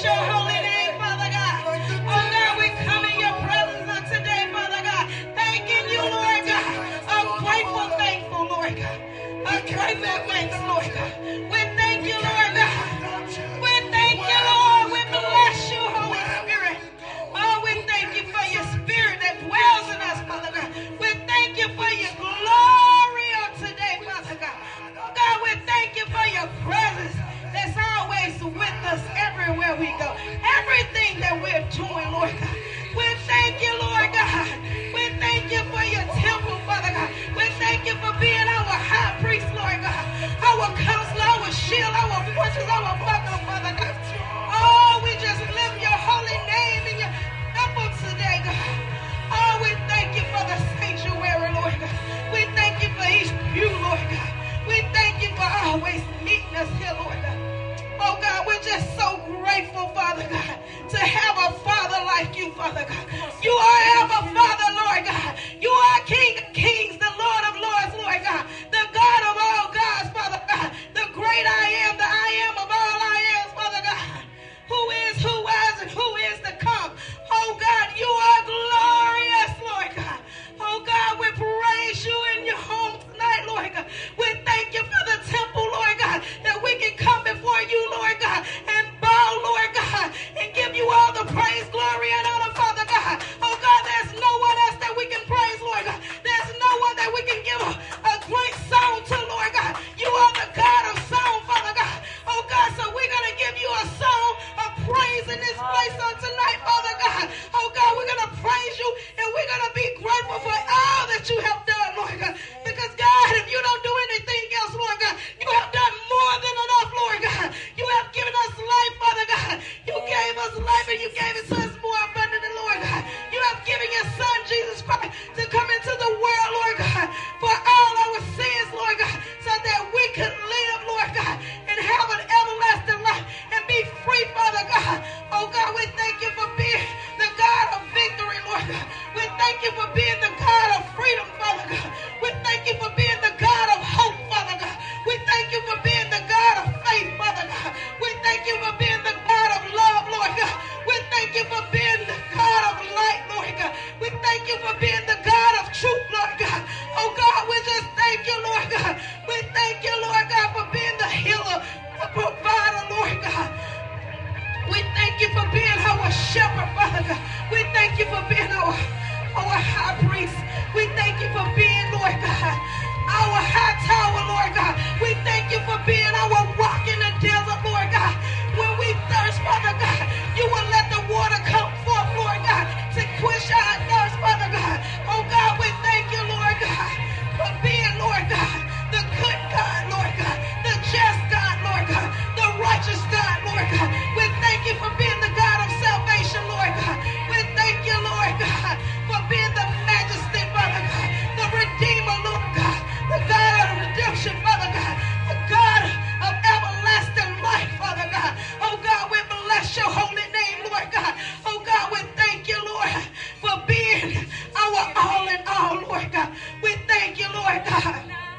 your holy name, Father God. Oh God, we come in your presence on today, Father God. Thanking you, Lord God. I'm grateful, thankful, Lord God. I'm grateful, thanks, Lord God. We thank you, Lord God. We thank you, Lord. We bless you, Holy Spirit. Oh, we thank you for your spirit that dwells in us, Father God. We thank you for your glory on today, Father God. Oh God, we thank you for your presence that's always with us everywhere we go. Everything that we're doing, Lord God. We thank you, Lord God. We thank you for your temple, Father God. We thank you for being our high priest, Lord God. Our counselor, our shield, our fortress, our buckler, Father God. Oh, we just lift your holy name in your temple today, God. Oh, we thank you for the sanctuary, Lord God. We thank you for each pew, Lord God. We thank you for always meeting us here, Lord God. Oh God, we're just so grateful, Father God, to have a Father like you, Father God. You are our Father, Lord God. You are King of Kings, the Lord of Lords, Lord God. The God of all gods, Father God. The great I am, the I am of all I am, Father God. Who is, who was, and who is to come. Oh God, you are glorious, Lord God. Oh God, we praise you in your home tonight, Lord God. We thank you for the temple, Lord God, that we can come before you, Lord God, and bow, Lord God, and give you all the praise, glory, and honor, Father God. Oh God, there's no one else that we can praise, Lord God. There's no one that we can give a great song to, Lord God. You are the God of song, Father God. Oh God, so we're going to give you a song of praise in this place on tonight, Father God. Oh God, we're going to praise you, and we're going to be grateful for all that you have done, Lord God. Because God, if you don't do anything else, Lord God, you have done more than enough, Lord God. You have given us life, Father God. You gave us life, and you gave it to us more abundantly, Lord God. You have given your Son, Jesus Christ, to come into the world, Lord God, for all our sins, Lord God, so that we could live, Lord God, and have an everlasting life and be free, Father God. Oh God, we thank you for being the God of victory, Lord God. We thank you for being the God of freedom, Father God. We thank you for being the God of hope, Father God. We thank you for being the God of faith, Father God. We thank you for being the God of love, Lord God. We thank you for being the God of light, Lord God. We thank you for being the God of truth, Lord God. Oh God, we just thank you, Lord God. We thank you, Lord God, for being the healer, the provider, Lord God. We thank you for being our shepherd, Father God. We thank you for being our high priest. We thank you for being, Lord God, our high tower, Lord God. We thank you for being our rock in the desert, Lord God. When we thirst, Father God, you will let the water come forth, Lord God, to quench our thirst, Father God. Oh God, we thank you, Lord God, for being, Lord God, the good God, Lord God, the just God, Lord God, the righteous God, Lord God. We thank you for being the God of salvation, Lord God. We thank you, Lord God, for being the majesty, Father God, the redeemer, Lord God, the God of redemption, Father God, the God of everlasting life, Father God. Oh God, we bless your holy name, Lord God. Oh God, we thank you, Lord, for being our all in all, Lord God. We thank you, Lord God.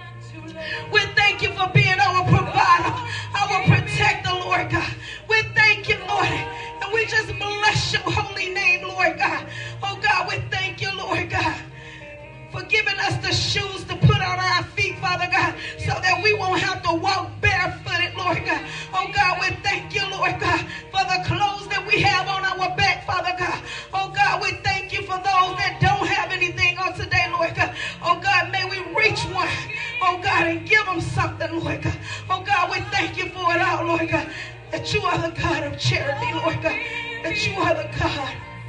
We thank you for being our provider, our protector, Lord God. We thank you, Lord, and we just bless your holy name, Lord God. Oh God, we thank you, Lord God, for giving us the shoes to put on our feet, Father God, so that we won't have to walk barefooted, Lord God. Oh God, we thank you, Lord God, for the clothes that we have on our back, Father God. Oh God, we thank you for those that don't have anything on today, Lord God. Oh God, may we reach one, oh God, and give them something, Lord God. Oh God, we thank you for it all, Lord God, that you are the God of charity, Lord God, that you are the God.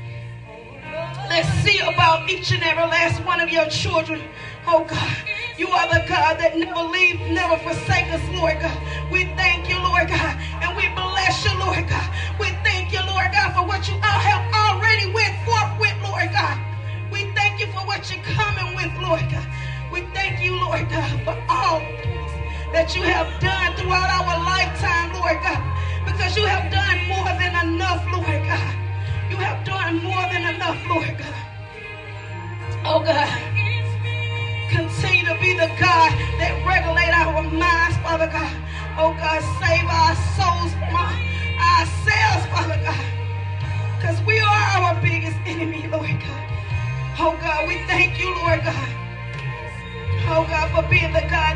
Let's see about each and every last one of your children. Oh God, you are the God that never leave, never forsake us, Lord God. We thank you, Lord God, and we bless you, Lord God. We thank you, Lord God, for what you all have already went forth with, Lord God. We thank you for what you're coming with, Lord God. We thank you, Lord God, for all that you have done throughout our lifetime, Lord God, because you have done more than enough, Lord God. You have done more than enough, Lord God. Oh God, continue to be the God that regulate our minds, Father God. Oh God, save our souls from ourselves, Father God.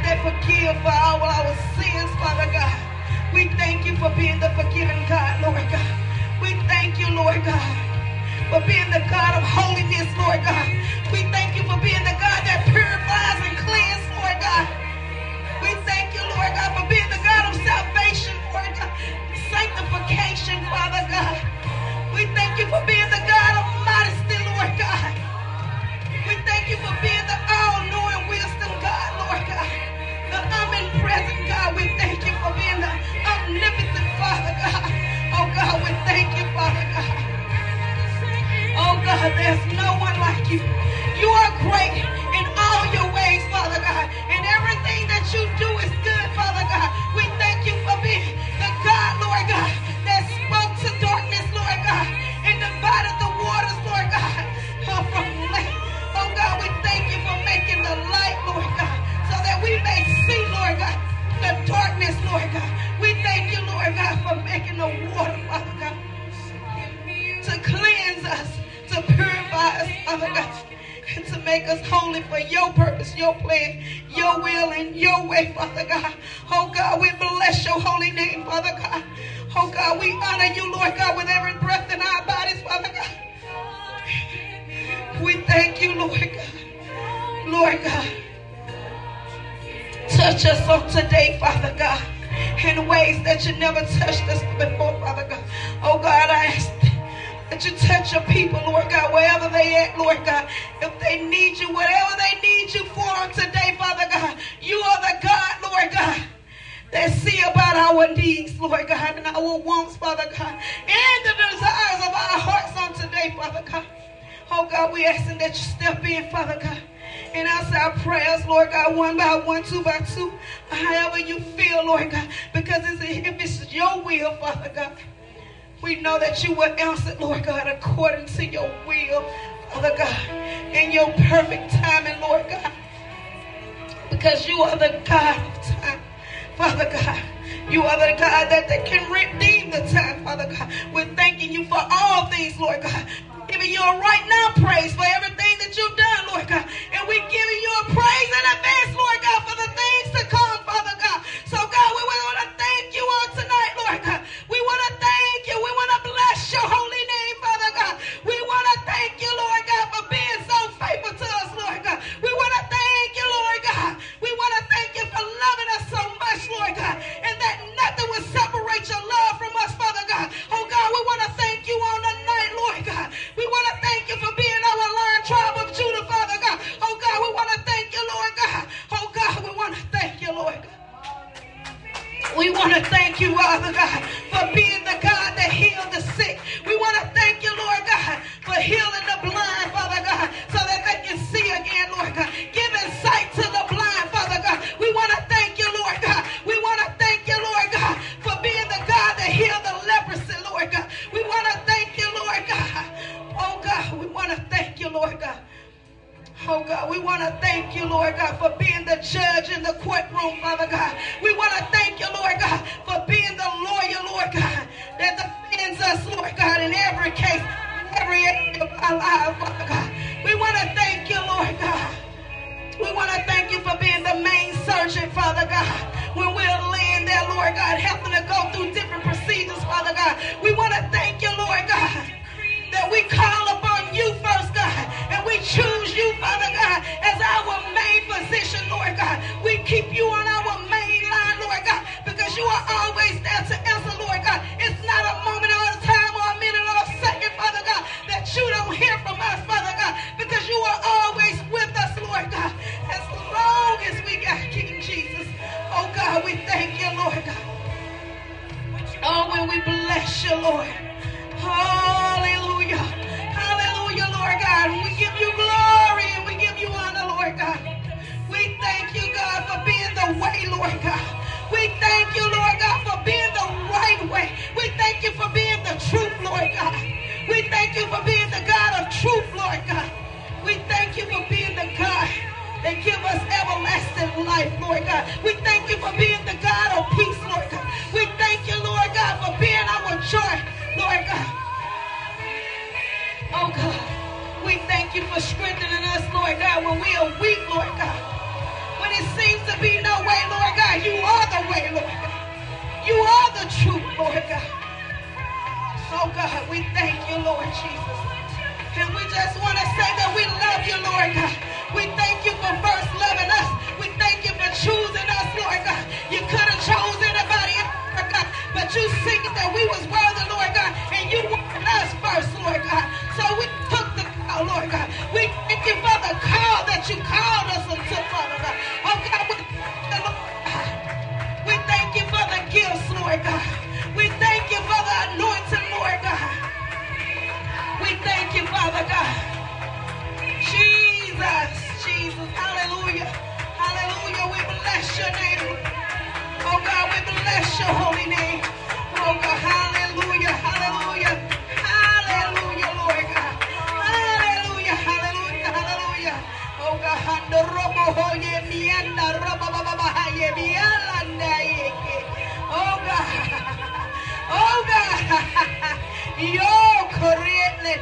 that forgive for all our sins, Father God. We thank you for being the forgiving God, Lord God. We thank you, Lord God, for being the God of holiness, Lord God. We thank you for being the God that purifies and cleanses, Lord God. We thank you, Lord God, for being the God of salvation, Lord God. Sanctification, Father God. We thank you for being the God of modesty, Lord God. We thank you for being the all-knowing wisdom, God, Lord God. The omnipresent God. We thank you for being the omnipotent Father God. Oh God, we thank you, Father God. Oh God, there's no one like you. You are great in all your ways, Father God. And everything that you do is good, Father God. We thank you for being the God, Lord God, that spoke to darkness, Lord God, and divided the waters, Lord God. Oh God, we thank you for making the light, Lord God, so that we may see, Lord God, the darkness, Lord God. We thank you, Lord God, for making the water, Father God, to cleanse us, to purify us, Father God, and to make us holy for your purpose, your plan, your will, and your way, Father God. Oh God, we bless your holy name, Father God. Oh God, we honor you, Lord God, with every breath in our bodies, Father God. We thank you, Lord God. Lord God, touch us on today, Father God, in ways that you never touched us before, Father God. Oh God, I ask that you touch your people, Lord God, wherever they at, Lord God. If they need you, whatever they need you for on today, Father God, you are the God, Lord God, that see about our needs, Lord God, and our wants, Father God, and the desires of our hearts on today, Father God. Oh God, we asking that you step in, Father God, and answer our prayers, Lord God, one by one, two by two, however you feel, Lord God, because if it's your will, Father God, we know that you will answer, Lord God, according to your will, Father God, in your perfect timing, Lord God, because you are the God of time, Father God. You are the God that can redeem the time, Father God. We're thanking you for all things, Lord God. Giving you a right now praise for everything that you've done, Lord God. And we're giving you a praise in advance, Lord God, for the things to come, Father God. So, God, we want to thank you on tonight, Lord God. We want to thank you. We want to bless your holy name, Father God. We want to thank you, Lord God, for being so faithful to us, Lord God. We want to thank you, Lord God. We want to thank you for loving us so much, Lord God, and that nothing will separate your love from us, Father God. Oh, God, we want to thank you on the night, Lord God. We want to thank you for being our lion tribe of Judah, Father God. Oh, God, we want to thank you, Lord God. Oh, God, we want to thank you, Lord God. We want to thank you, Father God, for being the God that healed the sick. We want to thank you, Lord God, for healing the blind, Father God, so that they can see again, Lord God. Giving sight to the blind, Father God. We want to thank you, Lord God. We want to thank you, Lord God, for being the God that healed the leprosy, Lord God. We want to thank you, Lord God. Oh, God, we want to thank you, Lord God. Oh, God, we want to thank you, Lord God, for being the judge in the courtroom, Father God. We want to thank you, Lord God, for being the lawyer, Lord God, that defends us, Lord God, in every case, every area of our lives, Father God. We want to thank you, Lord God. We want to thank you for being the main surgeon, Father God, when we're laying there, Lord God, having to go through different procedures, Father God. We want to thank you, Lord God, that we call upon you first, God, and we choose you, Father God, as our main physician, Lord God. We keep you on our main line, Lord God, because you are always there to answer, Lord God. It's not a moment or a time or a minute or a second, Father God, that you don't hear from us, Father God, because you are always with us, Lord God, as long as we got King Jesus. Oh, God, we thank you, Lord God. Oh, and we bless you, Lord. Hallelujah. Hallelujah, Lord God. We give you glory and we give you honor, Lord God. We thank you, God, for being the way, Lord God. We thank you, Lord God, for being the right way. We thank you for being the truth, Lord God. We thank you for being the God of truth, Lord God. We thank you for being the God that give us everlasting life, Lord God. We thank you for being the God of peace, Lord God. We thank you, Lord God, for being our joy, Lord God. Oh, God, we thank you for strengthening us, Lord God, when we are weak, Lord God. When it seems to be no way, Lord God, you are the way, Lord God. You are the truth, Lord God. Oh God, we thank you, Lord Jesus. And we just want to say that we love you, Lord God. We thank you for first loving us. We thank you for choosing us, Lord God. You could have chosen anybody else, Lord God, but you seen that we was worthy, Lord God, and you wanted us first, Lord God. So we took the call, Lord God. We thank you for the call that you called us into, Father God. Oh God, we thank you, Lord God. We thank you for the gifts, Lord God. We thank you for the anointing, Lord God. We thank you, Father God. Jesus, Jesus, hallelujah. Hallelujah, we bless your name. Oh God, we bless your holy name. Oh God, hallelujah, hallelujah. Hallelujah, Lord God. Hallelujah, hallelujah, hallelujah. Oh God, oh God. Oh God. Yo corriente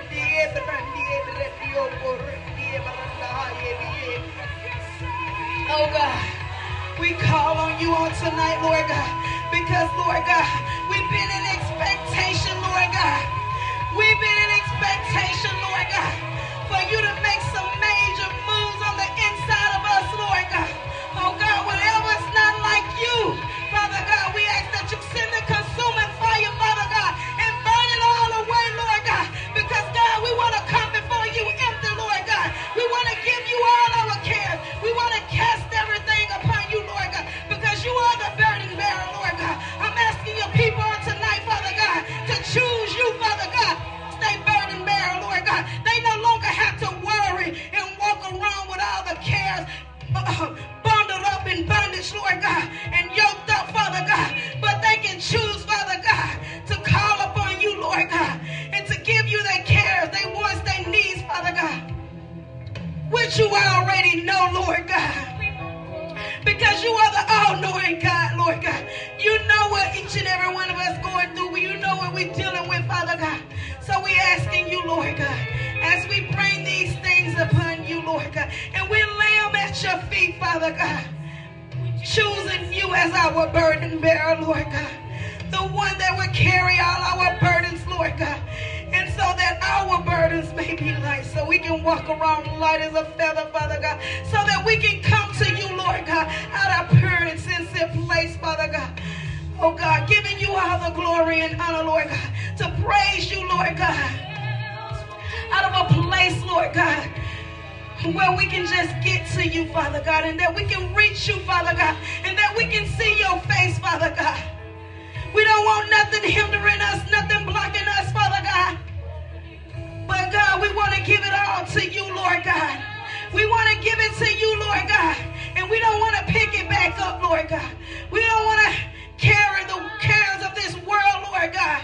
oh God, we call on you on tonight, Lord God, because Lord God, we've been in expectation, Lord God. We've been in expectation, Lord God, for you to make some major moves on the inside of us, Lord God. Oh God, whatever is not like you, Father God, we ask that you send the consuming fire, Father God, and burn it all away, Lord God, because God, we want to come before you empty, Lord God. We want to give you all our cares. We want to cast everything upon you, Lord God, because you are the burden bearer, Lord God. I'm asking your people on tonight, Father God, to choose you, Father God. Stay burden bearer, Lord God. They no longer have to worry and walk around with all the cares bundled up in bondage, Lord God, and yoked up, Father God. But they can choose, Father God, to call upon you, Lord God, and to give you their cares, their wants, their needs, Father God, which you already know, Lord God, because you are the all-knowing God, Lord God. You know what each and every one of us going through. You know what we're dealing with, Father God. So we're asking you, Lord God, as we bring these things upon you, Lord God, and we lay them at your feet, Father God, choosing you as our burden bearer, Lord God, the one that will carry all our burdens, Lord God, and so that our burdens may be light, so we can walk around light as a feather, Father God, so that we can come to you, Lord God, out of pure and sincere place, Father God. Oh God, giving you all the glory and honor, Lord God, to praise you, Lord God, out of a place, Lord God, where we can just get to you, Father God, and that we can reach you, Father God, and that we can see your face, Father God. We don't want nothing hindering us, nothing blocking us, Father God. But God, we want to give it all to you, Lord God. We want to give it to you, Lord God. And we don't want to pick it back up, Lord God. We don't want to carry the cares of this world, Lord God.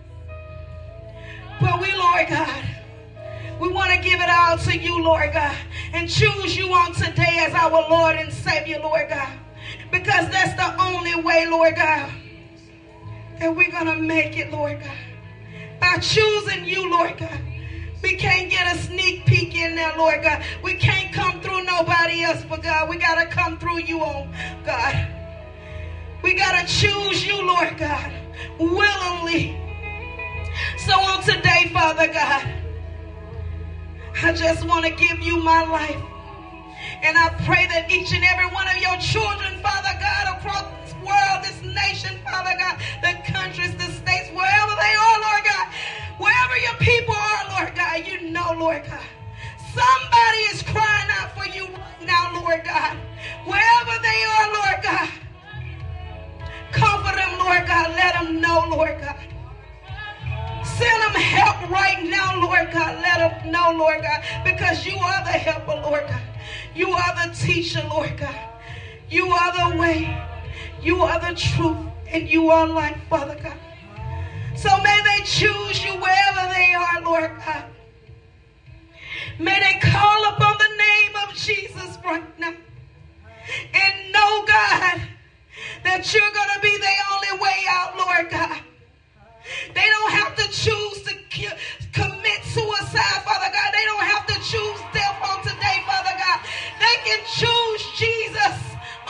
But we, Lord God, we want to give it all to you, Lord God, and choose you on today as our Lord and Savior, Lord God, because that's the only way, Lord God, that we're going to make it, Lord God. By choosing you, Lord God, we can't get a sneak peek in there, Lord God. We can't come through nobody else, but God, we got to come through you, oh God. We got to choose you, Lord God, willingly. So on today, Father God, I just want to give you my life. And I pray that each and every one of your children, Father God, across this world, this nation, Father God, the countries, the states, wherever they are, Lord God, wherever your people are, Lord God, you know, Lord God, somebody is crying out for you right now, Lord God. Wherever they are, Lord God, comfort them, Lord God. Let them know, Lord God. Send them help right now, Lord God. Let them know, Lord God, because you are the helper, Lord God. You are the teacher, Lord God. You are the way. You are the truth. And you are life, Father God. So may they choose you wherever they are, Lord God. May they call upon the name of Jesus right now. And know, God, that you're going to be their only way out, Lord God. They don't have to choose to commit suicide, Father God. They don't have to choose death on today, Father God. They can choose Jesus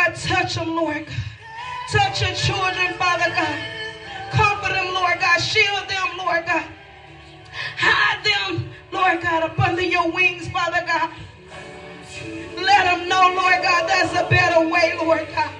God, touch them, Lord God. Touch your children, Father God. Comfort them, Lord God. Shield them, Lord God. Hide them, Lord God, up under your wings, Father God. Let them know, Lord God, there's a better way, Lord God.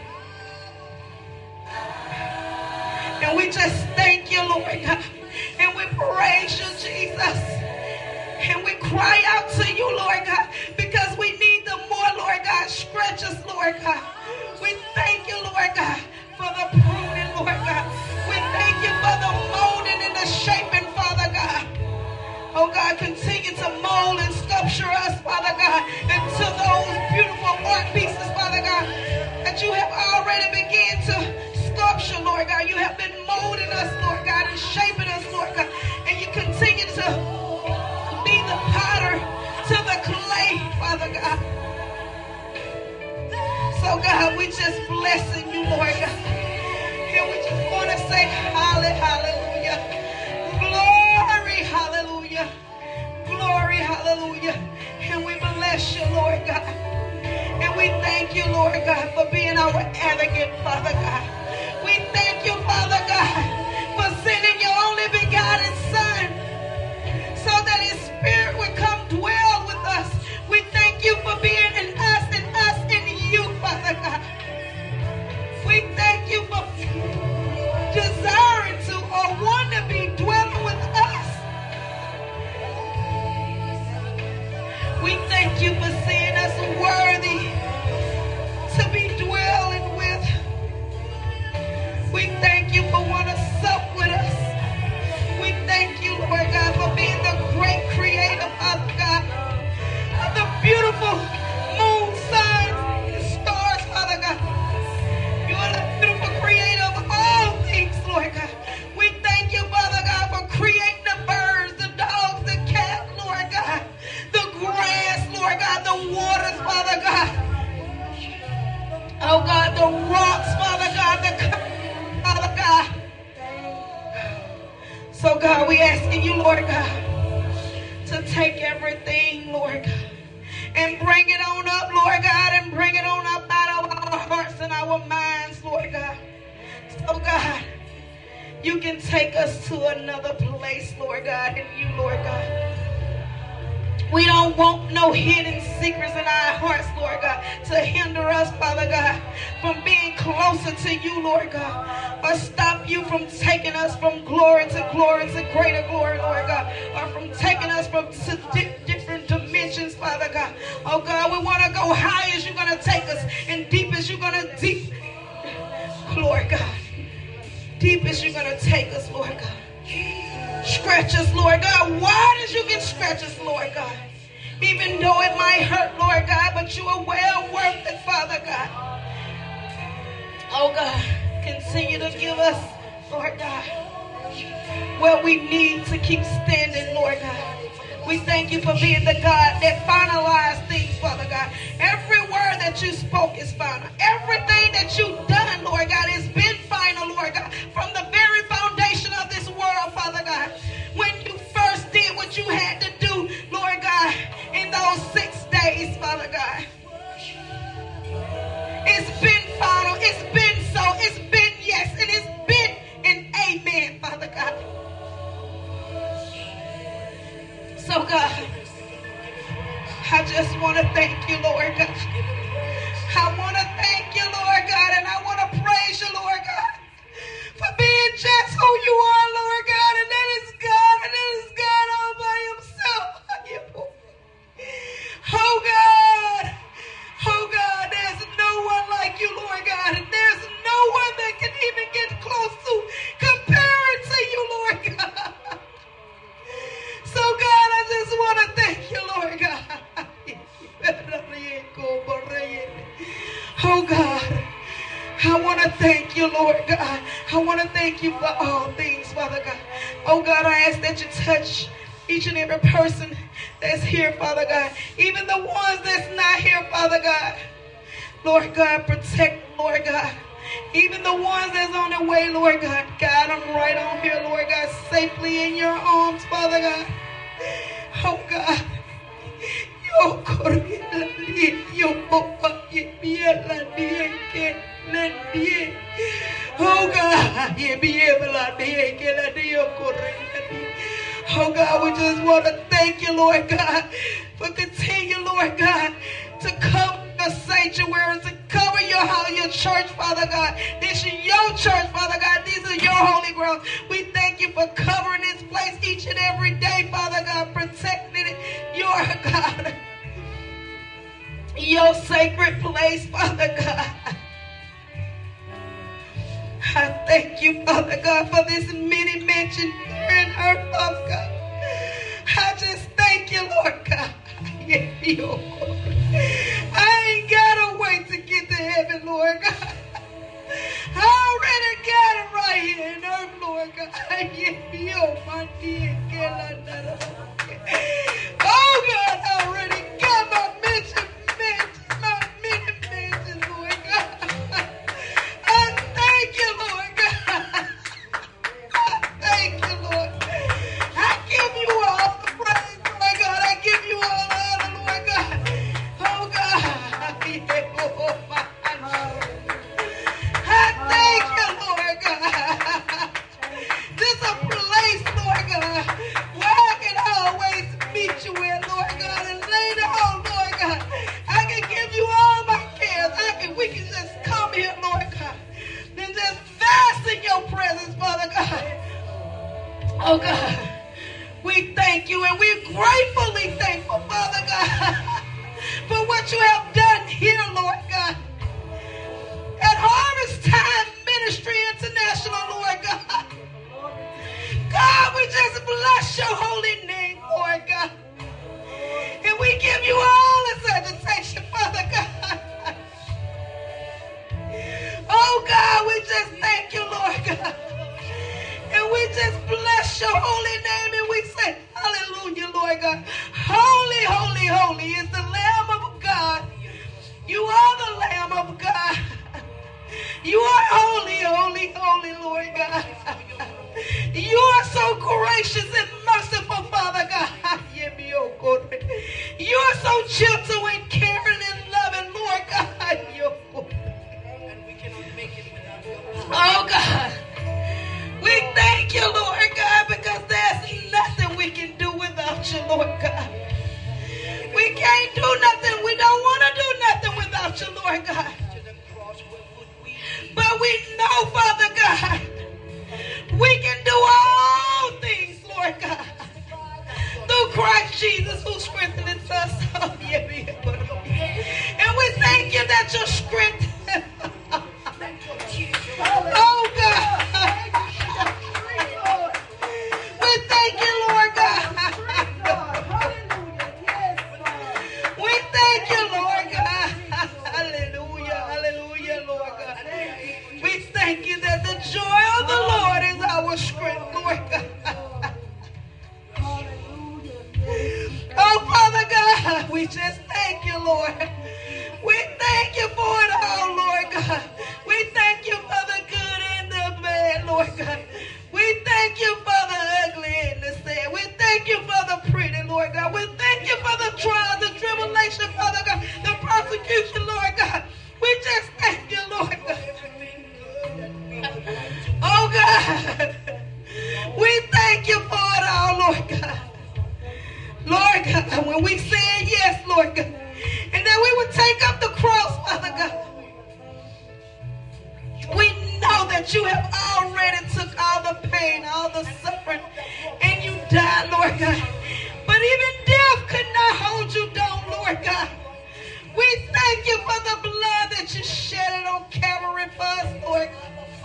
And we just thank you, Lord God. And we praise you, Jesus. And we cry out to you, Lord God, because we need them more, Lord God. Stretch us, Lord God. We thank you, Lord God, for the pruning, Lord God. We thank you for the molding and the shaping, Father God. Oh God, continue to mold and sculpture us, Father God, into those beautiful art pieces, Father God, that you have already begun to sculpture, Lord God. You have been molding us, Lord God, and shaping us, Lord God. And you continue to be the potter to the clay, Father God. So God, we just blessing you, Lord God. And we just want to say hallelujah. Glory, hallelujah. Glory, hallelujah. And we bless you, Lord God. And we thank you, Lord God, for being our advocate, Father God. We thank you, Father God, for sending your only begotten Son so that his spirit would come dwell with us. We thank you for being in us and us in you, Father God. We thank you for desiring to or want to be dwelling with us. We thank you for seeing us worthy to be dwelling with. We thank you for wanting to sup with us. We thank you, Lord God, for being the great creator, Father God, of the beautiful moon, sun, and stars, Father God. You are the beautiful creator of all things, Lord God. We thank you, Father God, for creating the birds, the dogs, the cats, Lord God, the grass, Lord God, the waters, Father God. Oh God, the rocks, Father God, Father God. So God, we asking you, Lord God, to take everything, Lord God, and bring it on up, Lord God, and bring it on up out of our hearts and our minds, Lord God. So God, you can take us to another place, Lord God, in you, Lord God. We don't want no hidden secrets in our hearts, Lord God, to hinder us, Father God, from being closer to you, Lord God, or stop you from taking us from glory to greater glory, Lord God, or from taking us from different dimensions, Father God. Oh God, we want to go high as you're going to take us, and deep as you're going to deep, Lord God. Deep as you're going to take us, Lord God. Stretch us, Lord God, wide as you can stretch us, Lord God. Even though it might hurt, Lord God, but you are well worth it, Father God. Oh God, continue to give us, Lord God, what we need to keep standing, Lord God. We thank you for being the God that finalized things, Father God. Every word that you spoke is final. Everything that you've done, Lord God, has been final, Lord God, from the very foundation of this world, Father God. When you first did what you had to do, Lord God, in those 6 days, Father God. It's been final. It's been so. It's been yes. And it's been an amen, Father God. So God, I just want to thank you, Lord God. I want to thank you, Lord God, and I want to praise you, Lord God, for being just who you are, Lord God, and that is God, and that is God all by himself. Oh God, there's no one like you, Lord God, and there's no one that can even get close to comparing to you, Lord God. So God, I just want to thank you, Lord God. Oh God, I want to thank you, Lord God. I want to thank you for all things, Father God. Oh God, I ask that you touch each and every person that's here, Father God. Even the ones that's not here, Father God. Lord God, protect, Lord God. Even the ones that's on their way, Lord God. Guide them right on here, Lord God, safely in your arms, Father God. Oh God. Oh God, Lord God, for continue, Lord God, to cover the sanctuary, to cover your house, your church, Father God. This is your church, Father God. These are your holy grounds. We thank you for covering this place each and every day, Father God, protecting it, your God, your sacred place, Father God. I thank you, Father God, for this mini mansion here in earth, Father God. I just thank you, Lord God. I ain't gotta wait to get to heaven, Lord God. I already got it right here in earth, Lord God. Oh God, I already got my mansion, my mini mansion, Lord God. I thank you, Lord God. I thank you, Lord. I give you all the praise, Lord God. I give you all the honor, Lord God. Oh God. I thank you, Lord God. This is a place, Lord God, where I can always meet you in, Lord God, and lay down, Lord God. I can give you all my cares. We can just come here, Lord God, and just bask in your presence, Father God. Oh God, we thank you, and we're gratefully thankful, Father God, for what you have done here, Lord God, at Harvest Time Ministry International, Lord God. God, we just bless your holy name, Lord God. And we give you all the salutation, Father God. Oh God, we just thank you, Lord God. And we just bless your holy name, and we say, hallelujah, Lord God. Holy, holy, holy is the Lamb of God. You are the Lamb of God. You are holy, holy, holy, Lord God. You are so gracious and merciful, Father God. You are so gentle and caring and loving, Lord God. Oh God. We thank you, Lord God, because there's nothing we can do without you, Lord God. We can't do nothing. We don't want to do nothing without you, Lord God. But we know, Father God, we can do all things, Lord God, through Christ Jesus who strengthens us. And we thank you that your strength, oh God, we thank you, Lord God. We thank you, Lord God. Hallelujah, hallelujah, Lord God. We thank you that the joy of the Lord is our strength, Lord God. Oh, Father God, we just thank you, Lord. We thank you for it all, Lord God. We thank you for the good and the bad, Lord God. We thank you for the ugly and the sad. We thank you for the pretty, Lord God. We thank you for the trials, the tribulation, Father God, the persecution, Lord God. We just thank you, Lord God. Oh God, we thank you for it all, Lord God. Lord God, when we said yes, Lord God, and that we would take up the cross, Father God, we know that you have already took all the pain, all the suffering, and you died, Lord God. But even death could not hold you down, Lord God. We thank you for the blood that you shed on Calvary for us, Lord God.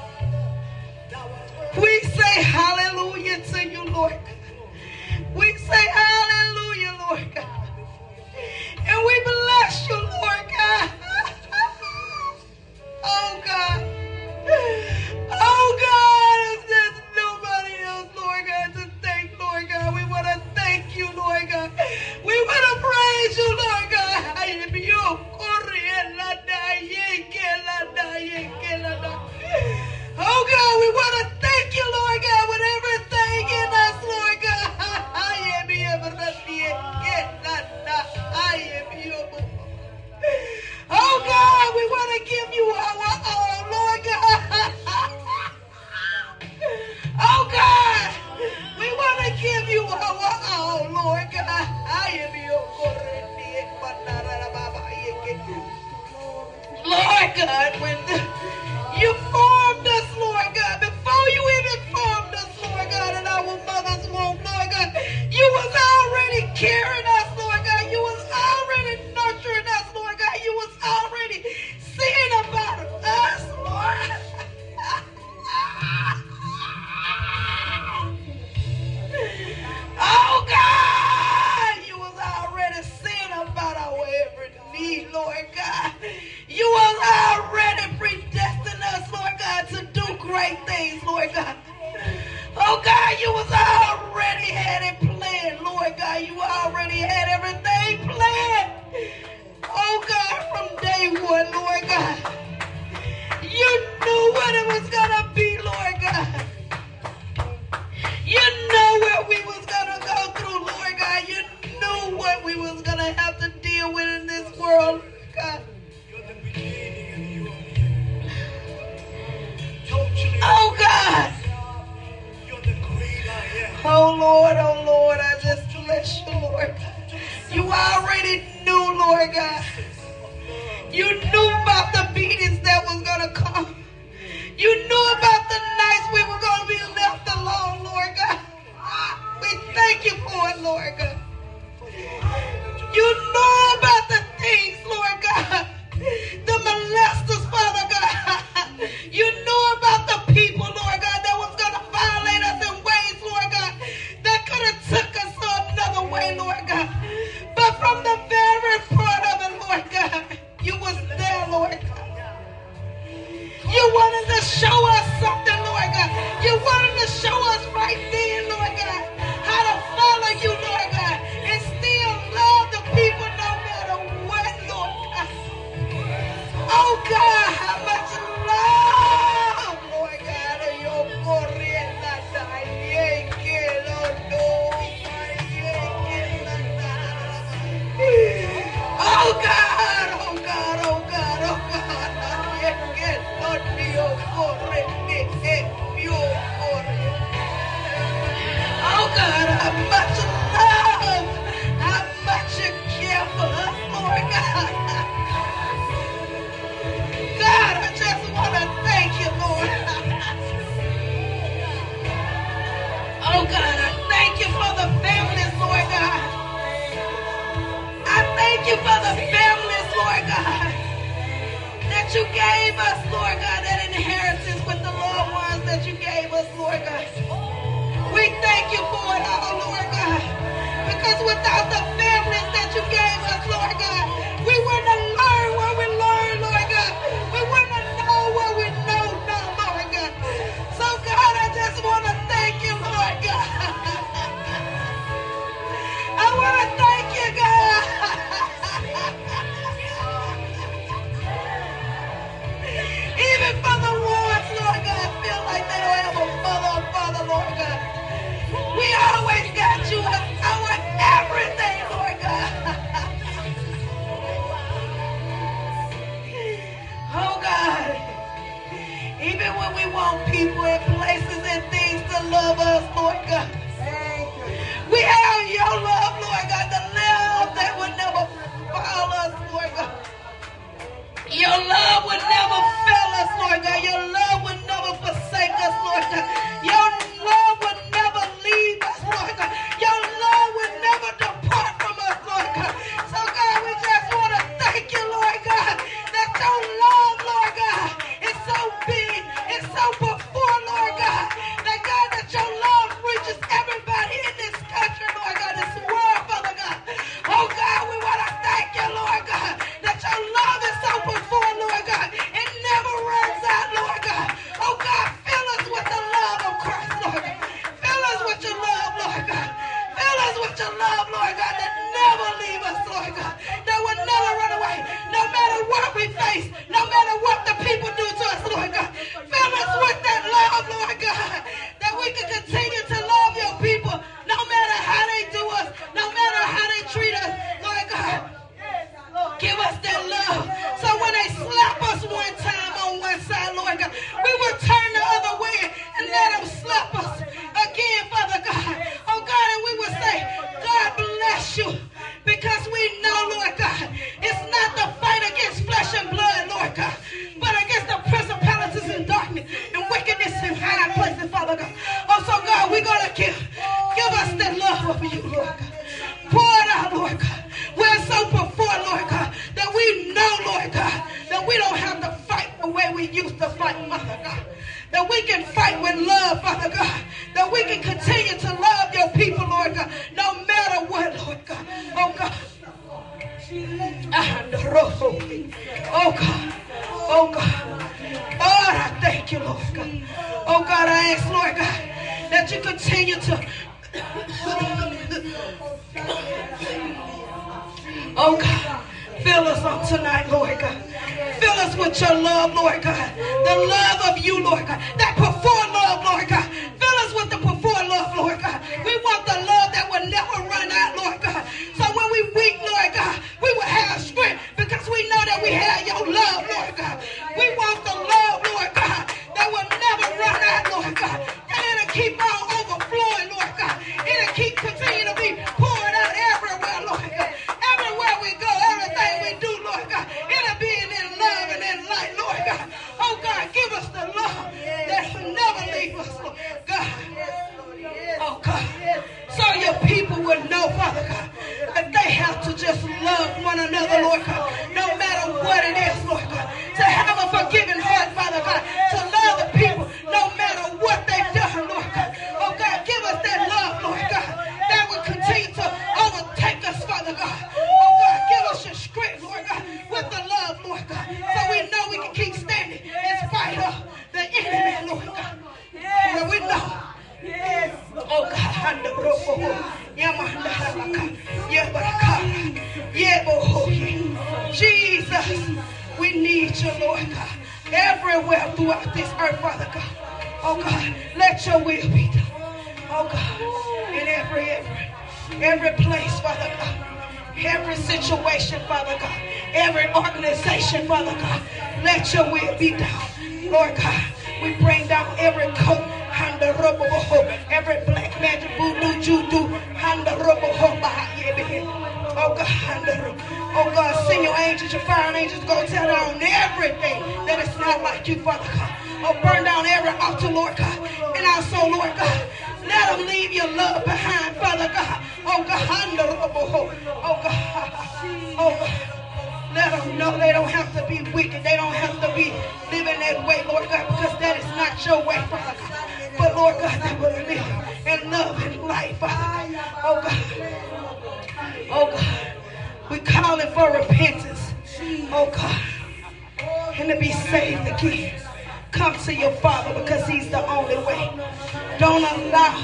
We say hallelujah to you, Lord God. We say hallelujah, Lord God. And we bless you, Lord God. Oh God. Oh God, if there's nobody else, Lord God, to thank, Lord God, we want to thank you, Lord God. We want to praise you, Lord God. Oh God, we want to thank you, Lord God, with everything in God, when you formed us, Lord God, before you even formed us, Lord God, in our mother's womb, Lord God, you was already carrying us, Lord God. You was already nurturing us, Lord God. You was already seeing about us, Lord. Oh God, you was already seeing about our every need, Lord God. You was already predestined us, Lord God, to do great things, Lord God. Oh God, you was already had it planned, Lord God. You already had everything planned. Oh God, from day one, Lord God. You knew what it was gonna be, Lord God. You know where we was gonna go through, Lord God. You knew what we was gonna have to deal with in this world, God. Oh God. Oh Lord, I just bless you, Lord. You already knew, Lord God. You knew about the beatings that was gonna come. You knew about the nights we were gonna be left alone, Lord God. We thank you for it, Lord God. You know about the things, Lord God. The molesters, Father God. You knew about the people, Lord God, that was going to violate us in ways, Lord God, that could have took us another way, Lord God. But from the very part of it, Lord God, you was there, Lord God. You wanted to show us something, Lord God. You wanted to show us right then, Lord God, how to follow you, Lord God, and still love the people no matter what, Lord God. Oh God, how much love, Lord God, are you Oh God, oh God, oh God, oh God. Oh God, how much love, how much you care for us, Lord God. God, I just want to thank you, Lord. Oh God, I thank you for the families, Lord God. I thank you for the families, Lord God, that you gave us, Lord God, that inheritance with the loved ones that you gave us, Lord God. We thank you for it all, Lord God, because without the families that you gave us, Lord God, we wouldn't have learned what we learned, Lord God. We wouldn't have known what we know now, Lord God. So God, I just want to thank you, Lord God. I want to thank you, God. Even for the ones, Lord God, feel like they don't have a mother or father, Lord God. We always got you as our everything, Lord God. Oh God. Oh God. Lord, I thank you, Lord God. Oh God, I ask, Lord God, that you continue to oh God, fill us up tonight, Lord God. Fill us with your love, Lord God. The love of you, Lord God. That before love, Lord God. Fill us with the before love, Lord God. We want the love that will never run out, Lord God. So when we weak, Lord God, we will have strength because we know that we have your love, Lord God. We want the love, Lord God, that will never run out, Lord God. And it'll keep on overflowing, Lord God. It'll keep continuing to be poured out everywhere, Lord God. Everywhere we go, everything we do, Lord God, it'll be in love and in light, Lord God. Oh God, give us the love that will never leave us, Lord God. Oh God, so your people would know, Father God, that they have to just love one another, Lord God, no matter what it is, Lord God. To have a forgiving heart, Father God, to love the people no matter what they've done, Lord God. Oh God, give us that love, Lord God, that will continue to overtake us, Father God. Oh God, give us your strength, Lord God, with the love, Lord God, so we know we can keep standing in spite of the enemy, Lord God. Where we know. Oh God, Jesus, we need you, Lord God, everywhere throughout this earth, Father God. Oh God, let your will be done. Oh God, in every place, Father God. Every situation, Father God. Every organization, Father God. Let your will be done. Lord God, we bring down every coat, every black magic, voodoo, judo, oh God, send your angels, your fire angels, go tear down everything that is not like you, Father God. Oh, burn down every altar, Lord God. And also, Lord God, let them leave your love behind, Father God. Oh God, oh God, oh God. Let them know they don't have to be wicked. They don't have to be living that way, Lord God, because that is not your way, Father God. But Lord God, they will live in love and life, Father God. Oh God. Oh God. We're calling for repentance. Oh God. And to be saved again. Come to your Father because he's the only way. Don't allow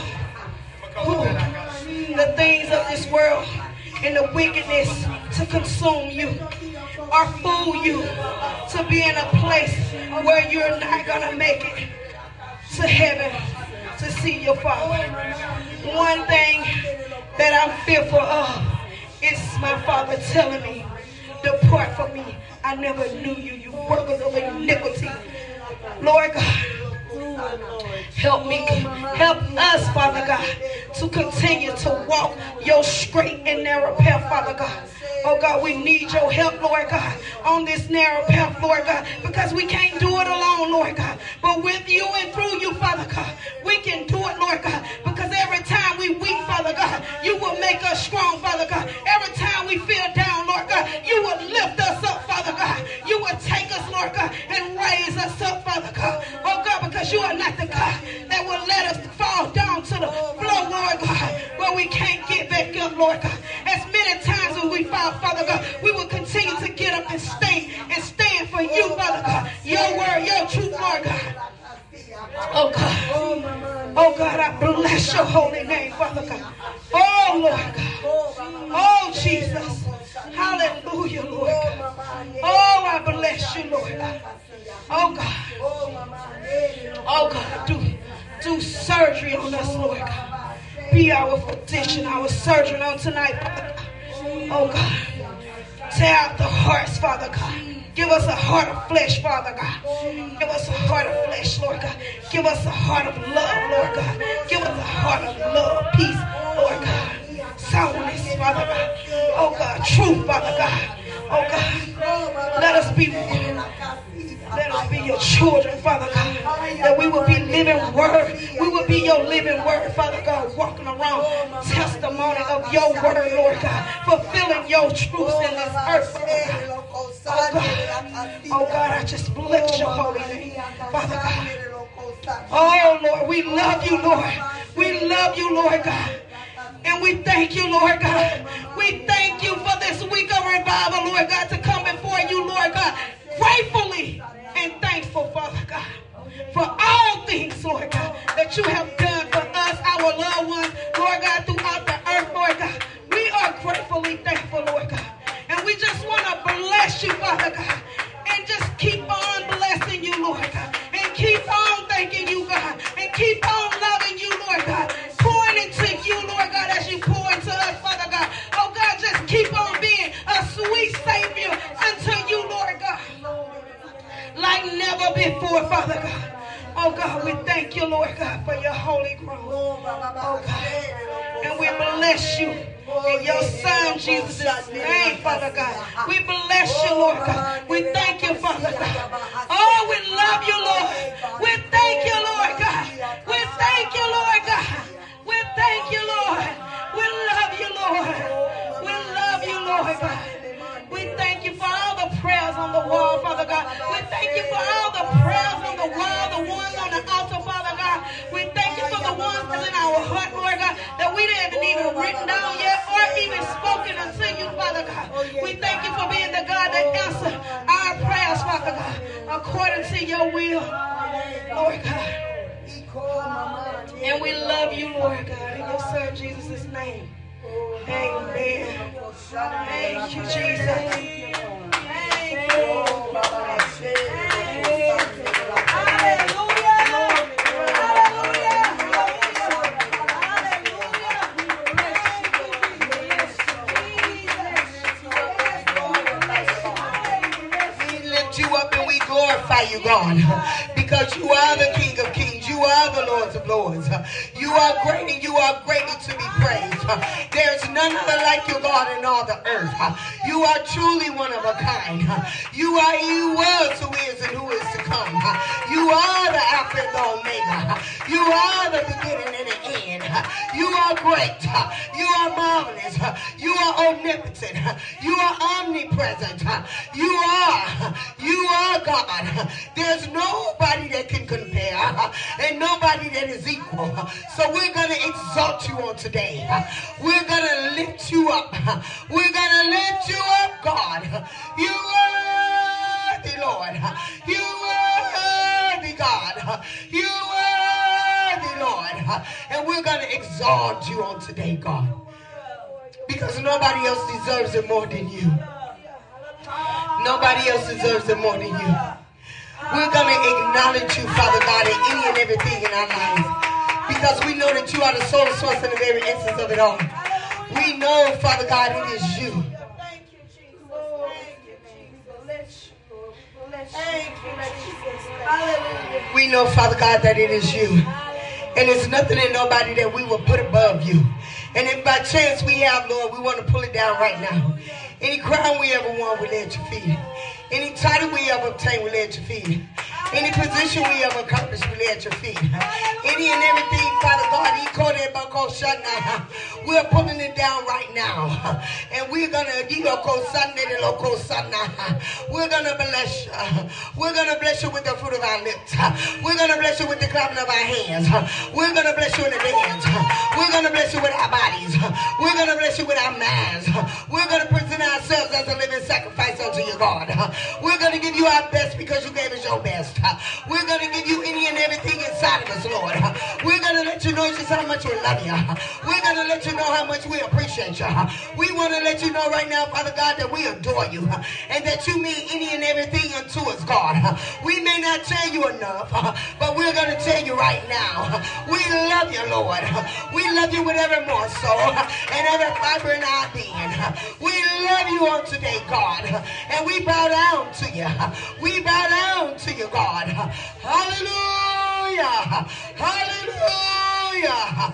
the things of this world and the wickedness to consume you or fool you to be in a place where you're not going to make it to heaven to see your Father. One thing that I'm fearful of is my Father telling me, depart from me, I never knew you, you workers of iniquity. Lord God, help me, help us, Father God, to continue to walk your straight and narrow path, Father God. Oh God, we need your help, Lord God, on this narrow path, Lord God, because we can't do it alone, Lord God. But with you and through you, Father God, we can do it, Lord God, because every time we weak, Father God, you will make us strong, Father God. Every time we feel down, Lord God, you will lift us up, Father God. You will take us, Lord God, and raise us up, Father God. Oh God, because you are not the God that will let us fall down to the floor, Lord God, where we can't get back up, Lord God. As many times as we fall, Father God, we will continue to get up and stand for you, Father God. Your word, your truth, Lord God. Oh God. Oh God, I bless your holy name, Father God. Oh Lord God. Oh Jesus. Hallelujah, Lord God. Oh, I bless you, Lord God. Oh God. Oh God, do surgery on us, Lord God. Be our physician, our surgeon on tonight, Father God. Oh God. Tear out the hearts, Father God. Give us a heart of flesh, Father God. Give us a heart of flesh, Lord God. Give us a heart of love, Lord God. Give us a heart of love, peace, Lord God. Soundness, Father God. Oh God, truth, Father God. Oh God, let us be your children, Father God. That we will be living word. We will be your living word, Father God, walking around testimony of your word, Lord God, fulfilling your truths in this earth, Father God. Oh God, I just bless your holy name, Father God. Oh Lord, we love you, Lord. We love you, Lord God. And we thank you, Lord God. We thank you for this week of revival, Lord God, to come before you, Lord God, gratefully and thankful, Father God, for all things, Lord God, that you have done for us, our loved ones, Lord God, throughout the earth, Lord God. We are gratefully thankful, Lord God. And we just want to bless you, Father God, and just keep on blessing you, Lord God, and keep on thanking you, God, and keep on loving you, Lord God, pouring into you, Lord God, as you pour into us, Father God. Oh, God, just keep on being a sweet Savior unto you, Lord God, like never before, Father God. Oh, God, we thank you, Lord God, for your holy cross. Oh, God, and we bless you in your Son, Jesus' name, Father God. We bless you, Lord God. We thank you, Father God. Oh, we love you, Lord. We thank you, Lord God. We thank you, Lord God. We thank you, Lord. We love you, Lord. We love you, Lord God. We thank you for all the prayers on the wall, Father God. We thank you for all the prayers on the wall, the ones on the altar, Father God. We thank you for the ones that's in our heart, Lord God, that we didn't even written down yet or even spoken unto you, Father God. We thank you for being the God that answers our prayers, Father God, according to your will, Lord God. And we love you, Lord God, in your Son Jesus' name. Amen. Thank you, Jesus. Thank you. You up and we glorify you, God, because you are the King of Kings. You are the Lord of Lords. You are great and you are greatly to be praised. There's none other like you, God, in all the earth. You are truly one of a kind. You are he who was, who is, and who is to come. You are the Alpha and the Omega. You are the beginning and the end. You are great. You are marvelous. You are omnipotent. You are omnipresent. You are God. There's nobody that can compare and nobody that is equal. So we're going to exalt you on today. We're going to lift you up. We're going to lift you up, God. You worthy, Lord. You worthy, God. You worthy, Lord. And we're going to exalt you on today, God. Because nobody else deserves it more than you. Nobody else deserves it more than you. We're going to acknowledge you, Father God, in any and everything in our lives. Because we know that you are the sole source and the very essence of it all. We know, Father God, it is you. Thank you, Jesus. Thank you, Jesus. Hallelujah. We know, Father God, that it is you. And there's nothing and nobody that we will put above you. And if by chance we have, Lord, we want to pull it down right now. Any crown we ever won, we lay at your feet. Any title we ever obtained, we lay at your feet. Any position we ever accomplished, we lay at your feet. Any and everything, Father God, we're pulling it down right now. And we're going to we're going to bless you. We're going to bless you with the fruit of our lips. We're going to bless you with the clapping of our hands. We're going to bless you in the dance. We're going to bless you with our bodies. We're going to bless you with our minds. We're going to present ourselves as a living sacrifice unto you, God. We're going to give you our best because you gave us your best. We're going to give you any and everything inside of us, Lord. We're going to let you know just how much we love you. We're going to let you know how much we appreciate you. We want to let you know right now, Father God, that we adore you and that you mean any and everything unto us, God. We may not tell you enough, but we're going to tell you right now. We love you, Lord. We love you with every morsel and every fiber in our being. We love you on today, God. And we bow down to you. We bow down to you, God. Hallelujah. Hallelujah.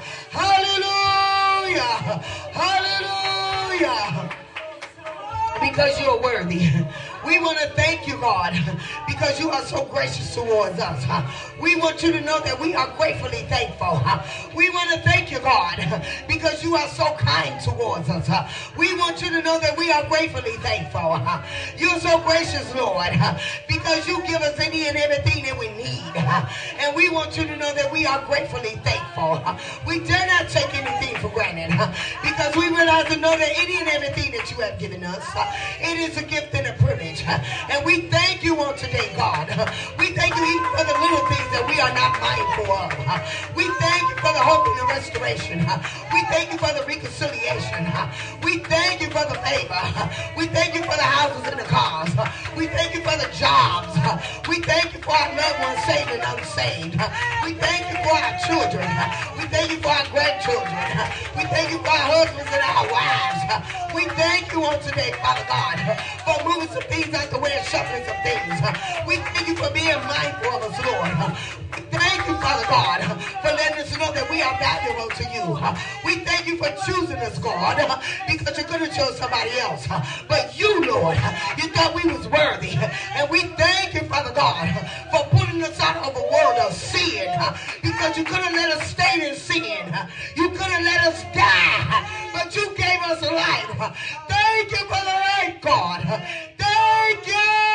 Hallelujah. Hallelujah. Because you're worthy. We want to thank you, God, because you are so gracious towards us. We want you to know that we are gratefully thankful. We want to thank you, God, because you are so kind towards us. We want you to know that we are gratefully thankful. You're so gracious, Lord, because you give us any and everything that we need. And we want you to know that we are gratefully thankful. We dare not take anything for granted because we realize and know that any and everything that you have given us, it is a gift and a privilege. And we thank you on today, God. We thank you even for the little things that we are not mindful of. We thank you for the hope and the restoration. We thank you for the reconciliation. We thank you for the favor. We thank you for the houses and the cars. We thank you for the jobs. We thank you for our loved ones saved and unsaved. We thank you for our children. We thank you for our grandchildren. We thank you for our husbands and our wives. We thank you on today, Father God, for moving some things out the way and shuffling some things. We thank you for being mindful of us, Lord. We thank you, Father God, for letting us know that we are valuable to you. We thank you for choosing us, God, because you could have chosen somebody else. But you, Lord, you thought we was worthy. And we thank you, Father God, for putting us out of a world of sin, because you could have let us stay in sin. You could have let us die, but you gave us life. Thank you for the life, God. Thank you.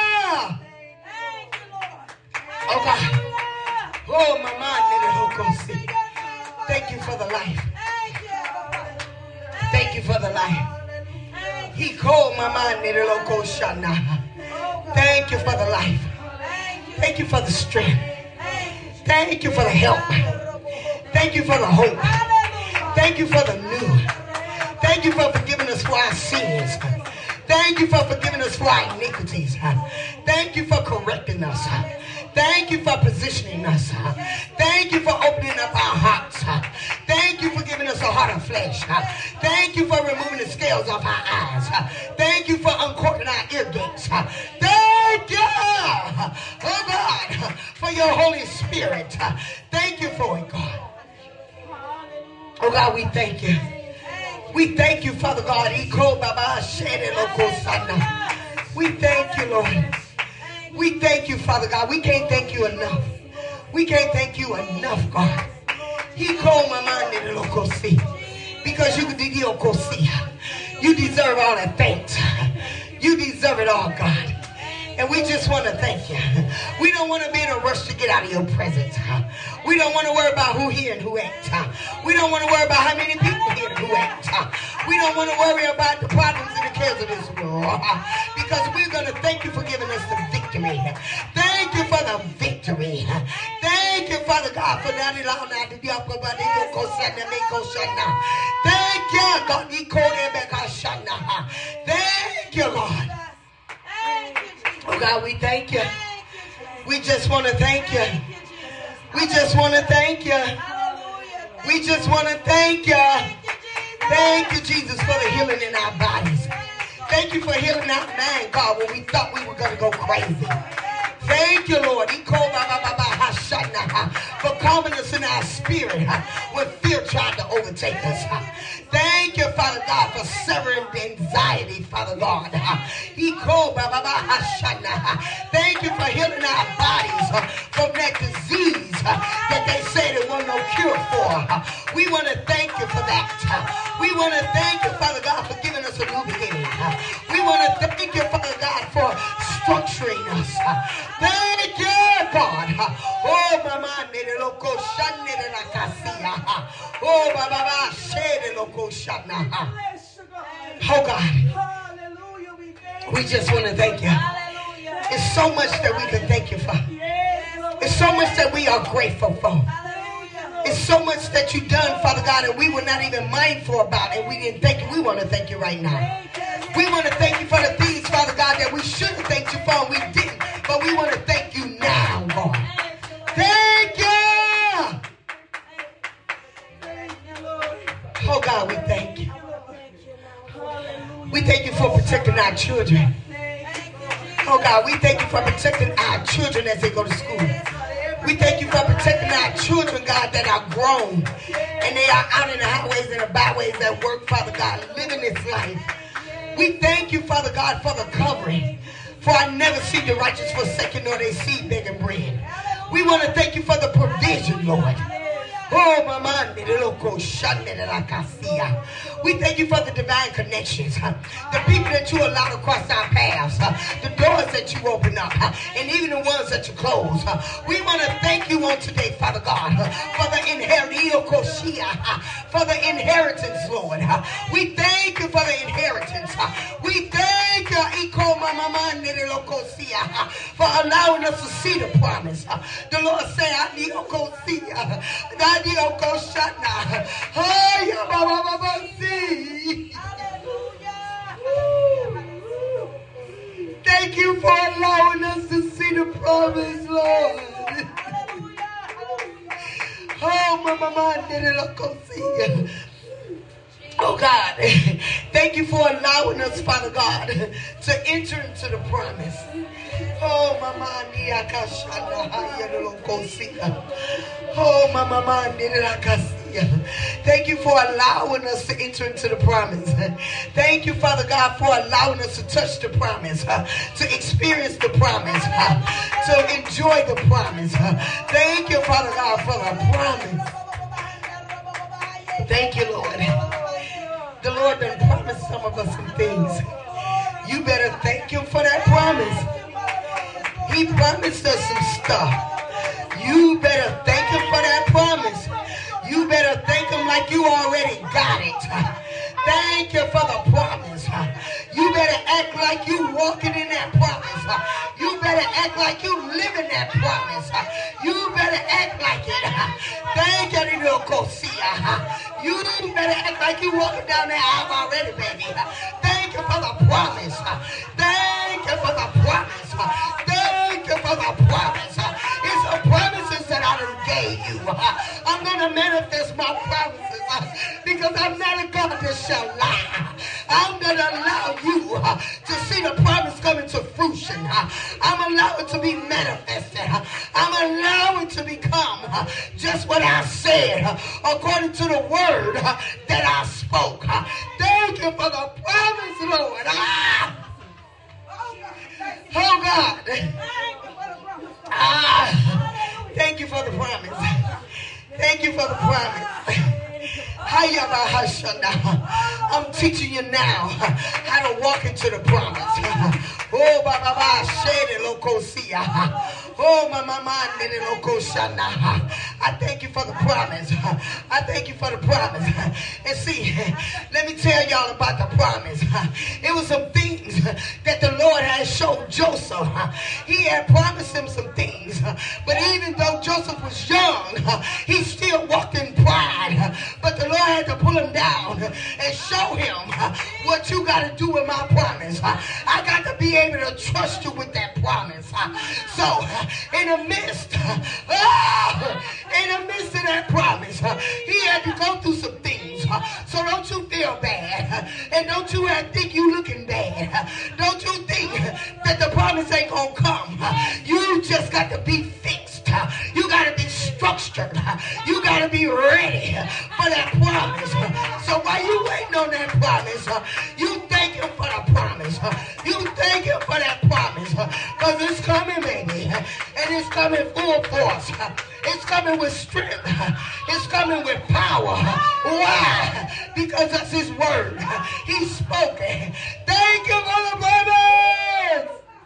Oh, God. Oh, my mind. Thank you for the life. Thank you for the life. He called my mind. Thank you for the life. Thank you for the strength. Thank you for the help. Thank you for the hope. Thank you for the new. Thank you for forgiving us for our sins. Thank you for forgiving us for our iniquities. Thank you for correcting us. Thank you for positioning us. Thank you for opening up our hearts. Thank you for giving us a heart of flesh. Thank you for removing the scales off our eyes. Thank you for uncorking our ear gates. Thank you, oh God, for your Holy Spirit. Thank you for it, God. Oh God, we thank you. We thank you, Father God. We thank you, Lord. We thank you, Father God. We can't thank you enough. We can't thank you enough, God. He called my mind in the local sea. Because you deserve all that thanks. You deserve it all, God. And we just want to thank you. We don't want to be in a rush to get out of your presence. We don't want to worry about who here and who ain't. We don't want to worry about how many people here and who ain't. We don't want to worry about the problems and the cares of this world. Because we're going to thank you for giving us the victory. Thank you for the victory. Thank you, Father God, for that. Thank you, God. Thank you, Lord. Oh God, we thank you. We just want to thank you. We just want to thank you. We just want to thank you. Thank you, Jesus, for the healing in our bodies. Thank you for healing our mind, God, when we thought we were going to go crazy. Thank you, Lord, for calming us in our spirit when fear tried to overtake us. Thank you, Father God, for severing the anxiety, Father God. Thank you for healing our bodies from that disease that they said there was no cure for. We want to thank you for that. We want to thank you, Father God, for giving us a new beginning. We want to thank you, Father God, for structuring us. Thank you, God. Oh, Mama, oh, God. We just want to thank you. It's so much that we can thank you for. It's so much that we are grateful for. It's so much that you've done, Father God, and we were not even mindful about it. We didn't thank you. We want to thank you right now. We want to thank you for the things, Father God, that we should have thanked you for and we didn't. But we want to thank you now, God. Thank you. Oh, God, we thank you. We thank you for protecting our children. Oh, God, we thank you for protecting our children as they go to school. We thank you for protecting our children, God, that are grown. And they are out in the highways and the byways at work, Father God, living this life. We thank you, Father God, for the covering. For I never see the righteous forsaken nor they seed begging bread. We want to thank you for the provision, Lord. Oh, my man, we thank you for the divine connections, the people that you allow to cross our paths, the doors that you open up, and even the ones that you close. We want to thank you on today, Father God, for the inheritance, Lord. We thank you for the inheritance. We thank you for allowing us to see the promise. The Lord said, I need to go see. Thank you for allowing us to see the promise, Lord. Oh, Mama, did it go see? Oh God, thank you for allowing us, Father God, to enter into the promise. Oh, Mama, oh, Mama, thank you for allowing us to enter into the promise. Thank you, Father God, for allowing us to touch the promise, to experience the promise, to enjoy the promise. Thank you, Father God, for the promise. Thank you, Lord. The Lord done promised some of us some things. You better thank him for that promise. He promised us some stuff. You better thank him for that promise. You better thank him like you already got it. Thank you for the promise. You better act like you walking in that promise. You better act like you living that promise. You better act like it. Thank you, little Kosia. You better act like you walking down that aisle already, baby. Thank you for the promise. Thank you for the promise. Thank you for the promise. It's the promises that I done gave you. I'm going to manifest my promises because I'm not a God that shall lie. I'm going to allow you to see the promise come into fruition. I'm allowing it to be manifested. I'm allowing it to become just what I said according to the word that I spoke. Thank you for the promise, Lord. Oh, God. Thank you for the promise. Thank you for the promise. I'm teaching you now how to walk into the promise. Oh, Baba, shade it, Locosia. Oh, Mama, I thank you for the promise. I thank you for the promise. And see, let me tell y'all about the promise. It was some things that the Lord had showed Joseph. He had promised him some things. But even though Joseph was young, he still walked in pride. But the Lord had to pull him down and show him what you got to do with my promise. I got to be able to trust you with that promise. So, in the midst of that promise, he had to go through some things. So don't you feel bad. And don't you think you looking bad. Don't you think that the promise ain't going to come. You just got to be fixed. You got to be structured. You got to be ready for that promise. So while you waiting on that promise, you thank him for the promise. You thank him for that promise. Because it's coming, baby. And it's coming full force. It's coming with strength. It's coming with power. Why? Because that's his word. He spoke it. Thank you for the promise.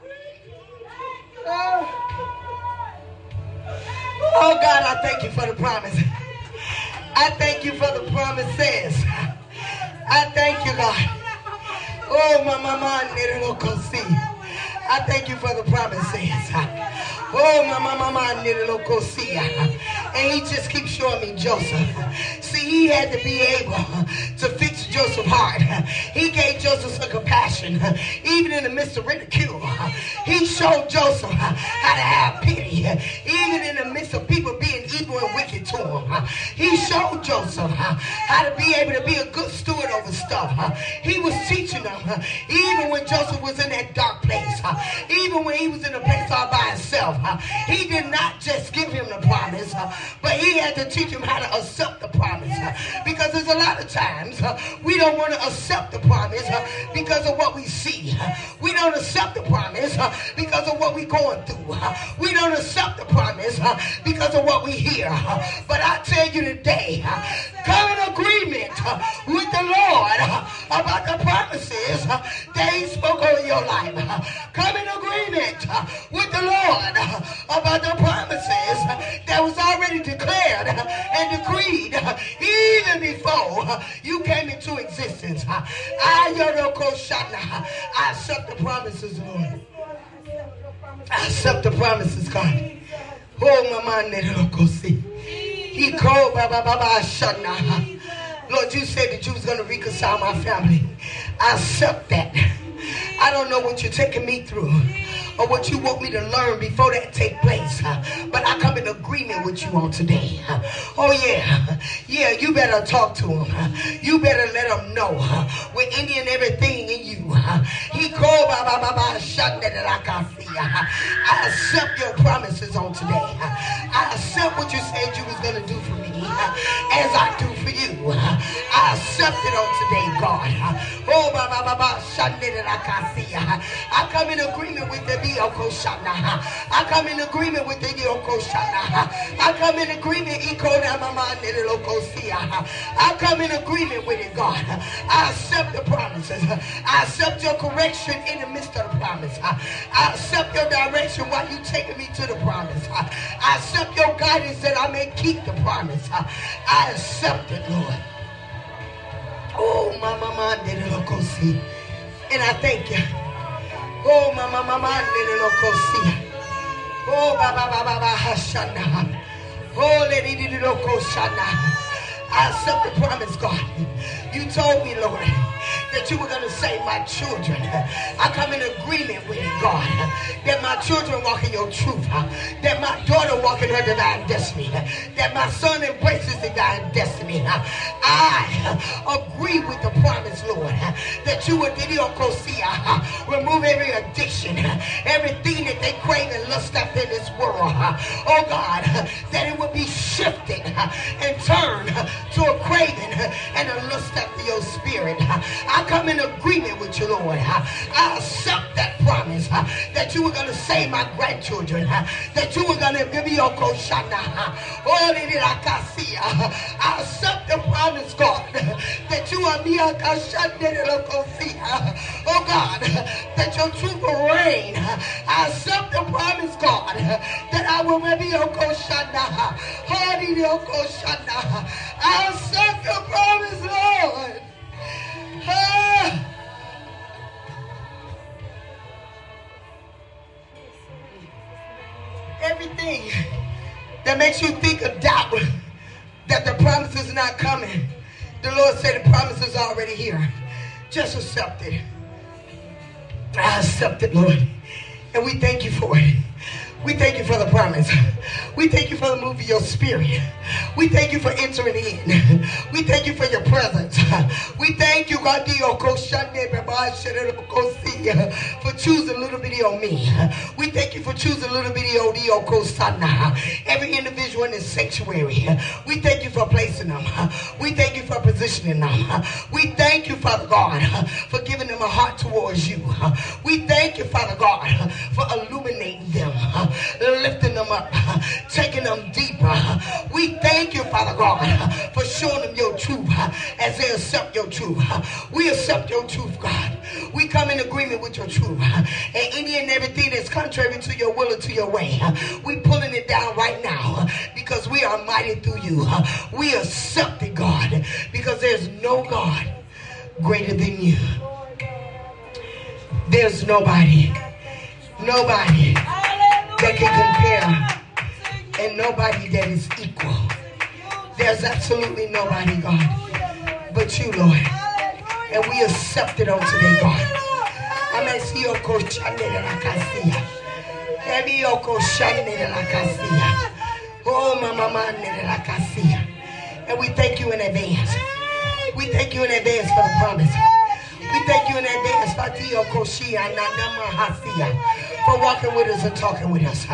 Oh God, I thank you for the promise. I thank you for the promises. I thank you, God. Oh, my mama, I thank you for the promises. Oh, my mama, and he just keeps showing me Joseph. See, he had to be able to fix Joseph's heart. He gave Joseph some compassion, even in the midst of ridicule. He showed Joseph how to have pity, even in the midst of people being evil and wicked to him. He showed Joseph how to be able to be a good steward over stuff. He was teaching them, even when Joseph was in that dark place. Even when he was in a place all by himself, he did not just give him the promise, but he had to teach him how to accept the promise. Because there's a lot of times we don't want to accept the promise because of what we see. We don't accept the promise because of what we're going through. We don't accept the promise because of what we hear. But I tell you today, come in agreement with the Lord about the promises that he spoke over your life. Come in agreement with the Lord about the promises that was already declared and decreed even before you came into existence. I accept the promises, Lord. I accept the promises, God. Oh, my man, he called Lord, you said that you was going to reconcile my family. I accept that. I don't know what you're taking me through or what you want me to learn before that take place. But I come in agreement with you on today. Oh, yeah. Yeah, you better talk to him. You better let him know with any and everything in you. He called I accept your promises on today. I accept what you said you was going to do for me as I do for you. I accept it on today, God. Oh, I come in agreement with the I come in agreement with the I come in agreement. I come in agreement with it, God. I accept the promises. I accept your correction in the midst of the promise. I accept your direction while you taking me to the promise. I accept your guidance that I may keep the promise. I accept it, Lord. Oh, mama, and I thank you. Oh, mama, oh, baba, hashana. Oh, lady, I accept the promise, God. You told me, Lord, that you were going to save my children. I come in agreement with you, God, that my children walk in your truth, that my daughter walk in her divine destiny, that my son embraces divine destiny. I agree with the promise, Lord, that you would remove every addiction, everything that they crave and lust after in this world. Oh, God, that it would be shifted and turned to a craving and a lust after your spirit. I come in agreement with you, Lord. I accept that promise that you were going to save my grandchildren, that you were going to give me your koshana. I accept the promise, God, that you are me. Oh, God, that your truth will reign. I accept the promise, God, that I will be your koshana. I accept your promise, Lord. Everything that makes you think of doubt that the promise is not coming, the Lord said the promise is already here. Just accept it. I accept it, Lord. And we thank you for it. We thank you for the promise. We thank you for the move of your spirit. We thank you for entering in. We thank you for your presence. We thank you, God, for choosing little bitty on me. We thank you for choosing little bitty on every individual in this sanctuary. We thank you for placing them. We thank you for positioning them. We thank you, Father God, for giving them a heart towards you. We thank you, Father God, for illuminating them, lifting them up, taking them deeper. We thank you, Father God, for showing them your truth as they accept your truth. We accept your truth, God. We come in agreement with your truth. And any and everything that's contrary to your will or to your way, we pulling it down right now because we are mighty through you. We accept it, God, because there's no God greater than you. There's nobody that can compare, and nobody that is equal. There's absolutely nobody, God, but you, Lord. And we accept it on today, God. Oh, mama, and we thank you in advance. We thank you in advance for the promise. We thank you in advance for walking with us and talking with us.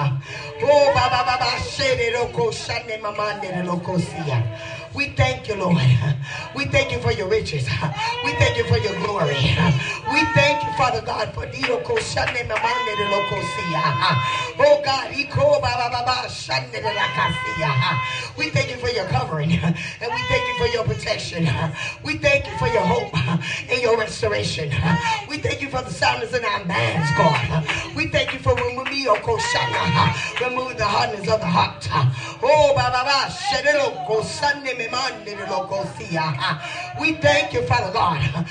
We thank you, Lord. We thank you for your riches. We thank you for your glory. We thank you, Father God, for the oh God, we thank you for your covering, and we thank you for your protection. We thank you for your hope and your restoration. We thank you for the soundness in our minds, God. We thank you for removing the hardness of the heart. Oh, we thank you, Father God,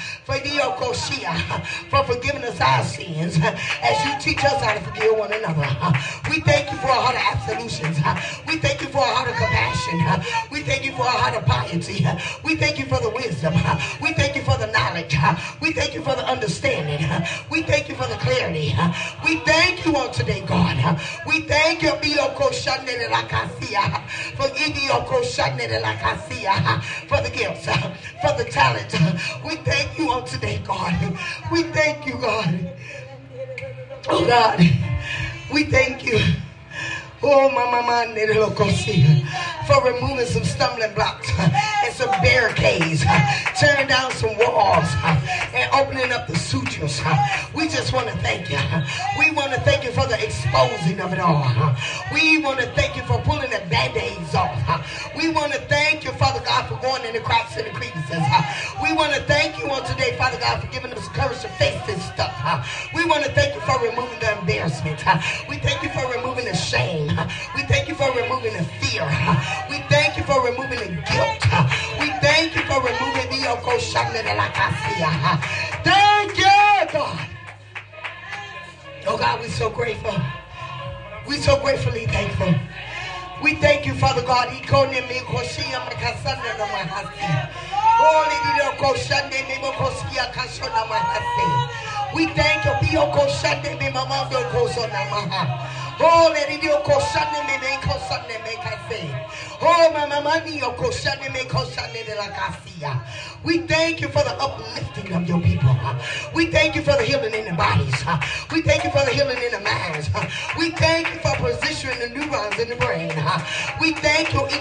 for forgiving us our sins as you teach us how to forgive one another. We thank you for a heart of absolutions. We thank you for a heart of compassion. We thank you for a heart of piety. We thank you for the wisdom. We thank you for the knowledge. We thank you for the understanding. We thank you for the clarity. We thank you on today, God. We thank you for the gifts, for the talent. We thank you on today, God. We thank you, God. Oh, God. We thank you. Oh, Mama, for removing some stumbling blocks and some barricades, tearing down some walls and opening up the sutures. We just want to thank you. We want to thank you for the exposing of it all. We want to thank you for pulling the band-aids off. We want to thank you, Father God, for going in the cracks and the crevices. We want to thank you on today, Father God, for giving us courage to face this stuff. We want to thank you for removing the embarrassment. We thank you for removing the shame. We thank you for removing the fear. We thank you for removing the guilt. We thank you for removing the thank you, God. Oh God, we're so grateful. We're so gratefully thankful. We thank you, Father God. We thank you. Oh, let it go. Oh, we thank you for the uplifting of your people. We thank you for the healing in the bodies. We thank you for the healing in the minds. We thank you for positioning the neurons in the brain. We thank you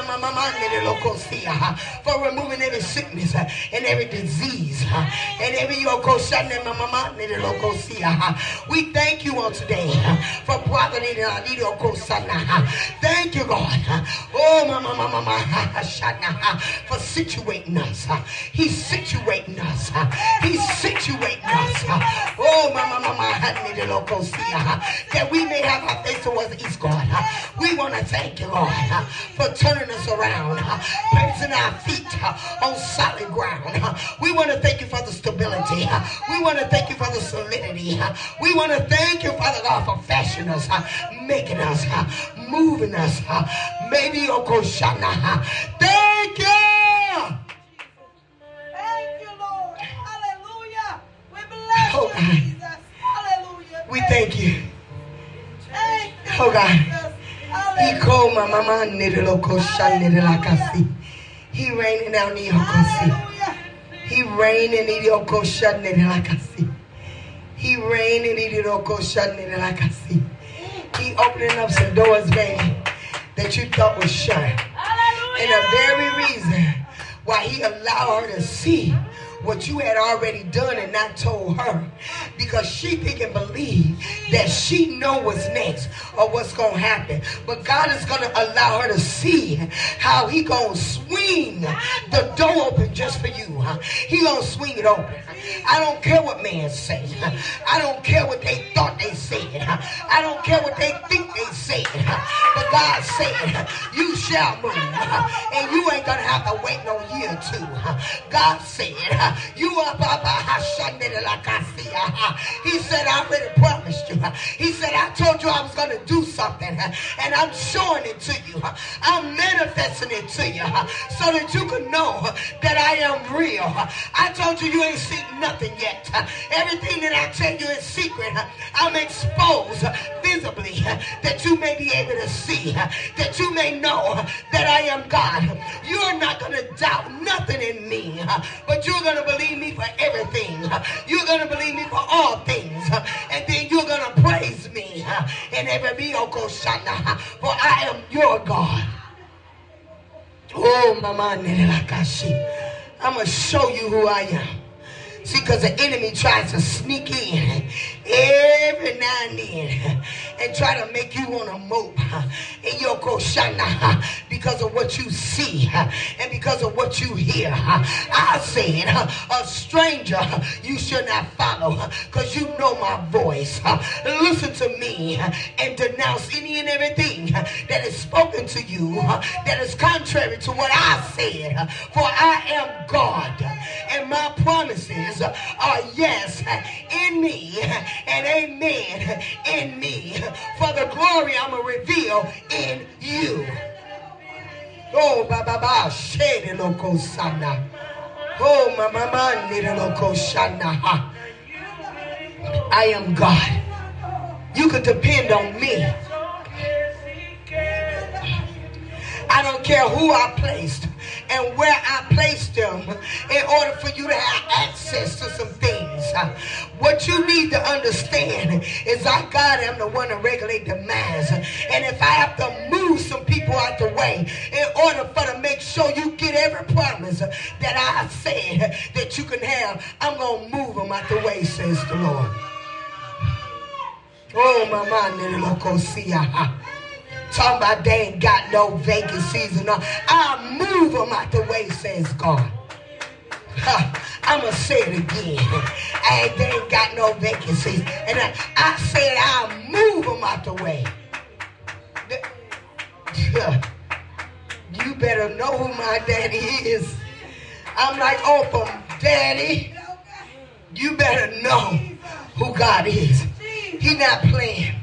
for removing every sickness and every disease and every we thank you on today for thank you, God. Oh, for situating us. He's situating us. He's situating us. Oh, that we may have our face towards the east, God. We want to thank you, Lord, for turning us around, placing our feet on solid ground. We want to thank you for the stability. We want to thank you for the solidity. We want to thank you, Father God, for fashioning us, making us, moving us. Maybe Okoshana. Thank you. Thank you, Lord. Hallelujah. We bless you, Jesus. Hallelujah. We thank you. Thank you, Oh God. He raining down the Okosi. He raining in the Okoshanelakasi. He raining in the Okoshanelakasi. He opening up some doors, baby, that you thought was shut. And the very reason why he allowed her to see what you had already done and not told her, because she didn't believe that she know what's next or what's going to happen. But God is going to allow her to see how he going to swing the door open just for you. He going to swing it open. I don't care what man say. I don't care what they thought they said. I don't care what they think they said. But God said, you shall move. And you ain't going to have to wait no year or two. God said, you are he said, I already promised you. He said, I told you I was going to do something. And I'm showing it to you. I'm manifesting it to you so that you can know that I am real. I told you you ain't seen nothing yet. Everything that I tell you in secret, I'm exposed visibly that that you may be able to see, that you may know that I am God. You're not going to doubt nothing in me, but you're going to believe me for everything. You're going to believe me for all things, and then you're going to praise me in every miracle, for I am your God. Oh, Mama, I'm going to show you who I am. See, because the enemy tries to sneak in every now and then and try to make you want to mope in your koshana because of what you see and because of what you hear. I said, a stranger you should not follow because you know my voice. Listen to me and denounce any and everything that is spoken to you that is contrary to what I said. For I am God, and my promises are yes in me and amen in me. For the glory I'm going to reveal in you. Oh, Baba, shade loco sana. Oh, Mama, loco shana. I am God. You can depend on me. I don't care who I placed and where I placed them in order for you to have access to some things. What you need to understand is I, God, am the one to regulate the mass. And if I have to move some people out the way in order for to make sure you get every promise that I said that you can have, I'm going to move them out the way, says the Lord. Oh, my mind, loco, see ya. Talking about they ain't got no vacancies and all. I'll move them out the way, says God. I'm going to say it again. They ain't got no vacancies. And I said I'll move them out the way. You better know who my daddy is. I'm like, Oprah, Daddy, you better know who God is. He not playing.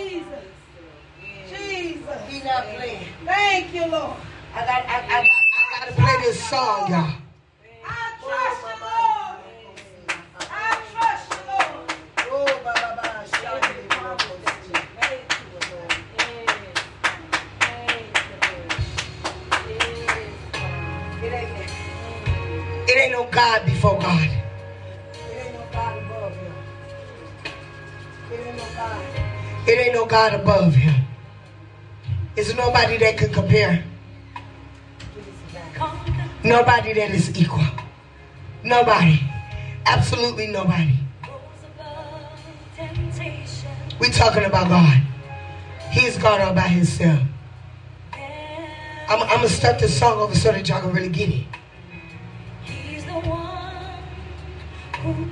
He's not playing. Thank you, Lord. I got to play this song, y'all. I trust you, Lord. I trust you, Lord. Oh, Baba, it ain't no God before God. It ain't no God above him. It ain't no God. It ain't no God above him. Is there nobody that can compare? Nobody that is equal. Nobody. Absolutely nobody. We're talking about God. He's God all by himself. I'm going to start this song over so that y'all can really get it. He's the one who...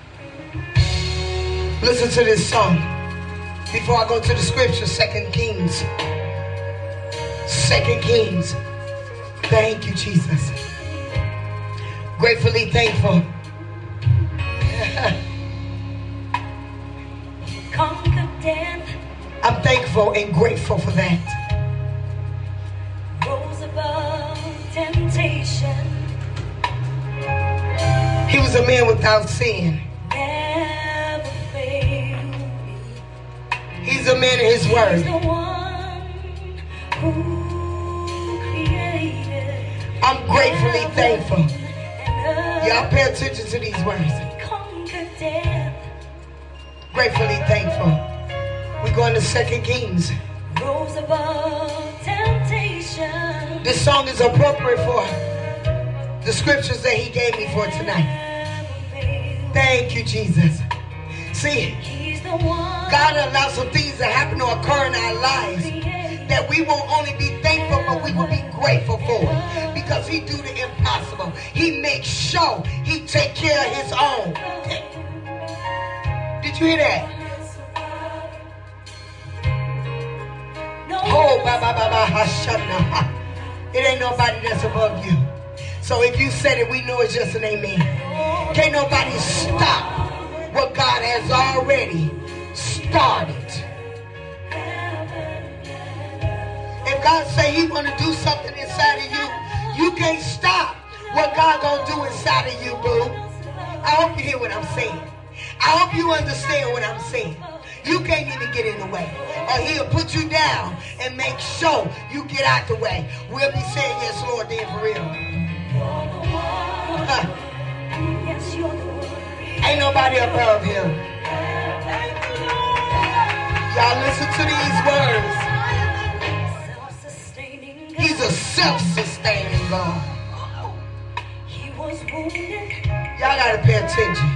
Listen to this song. Before I go to the scripture, 2 Kings. 2 Kings. Thank you, Jesus. Gratefully thankful. I'm thankful and grateful for that. Rose above temptation. He was a man without sin. Never failed me. He's a man in his word. He's the one who I'm gratefully thankful. Y'all pay attention to these words. Gratefully thankful. We're going to 2 Kings. Rose above temptation. This song is appropriate for the scriptures that he gave me for tonight. Thank you, Jesus. See, God allows some things to happen or occur in our lives that we won't only be thankful, but we will be grateful for it. Because he do the impossible. He makes sure he take care of his own. Did you hear that? Oh, it ain't nobody that's above you. So if you said it, we know it's just an amen. Can't nobody stop what God has already started. If God say he want to do something inside of you, you can't stop what God gonna do inside of you, boo. I hope you hear what I'm saying. I hope you understand what I'm saying. You can't even get in the way. or he'll put you down and make sure you get out the way. We'll be saying yes, Lord, then for real. Ain't nobody above him. Y'all listen to these words. He's a self-sustaining God. Y'all gotta pay attention.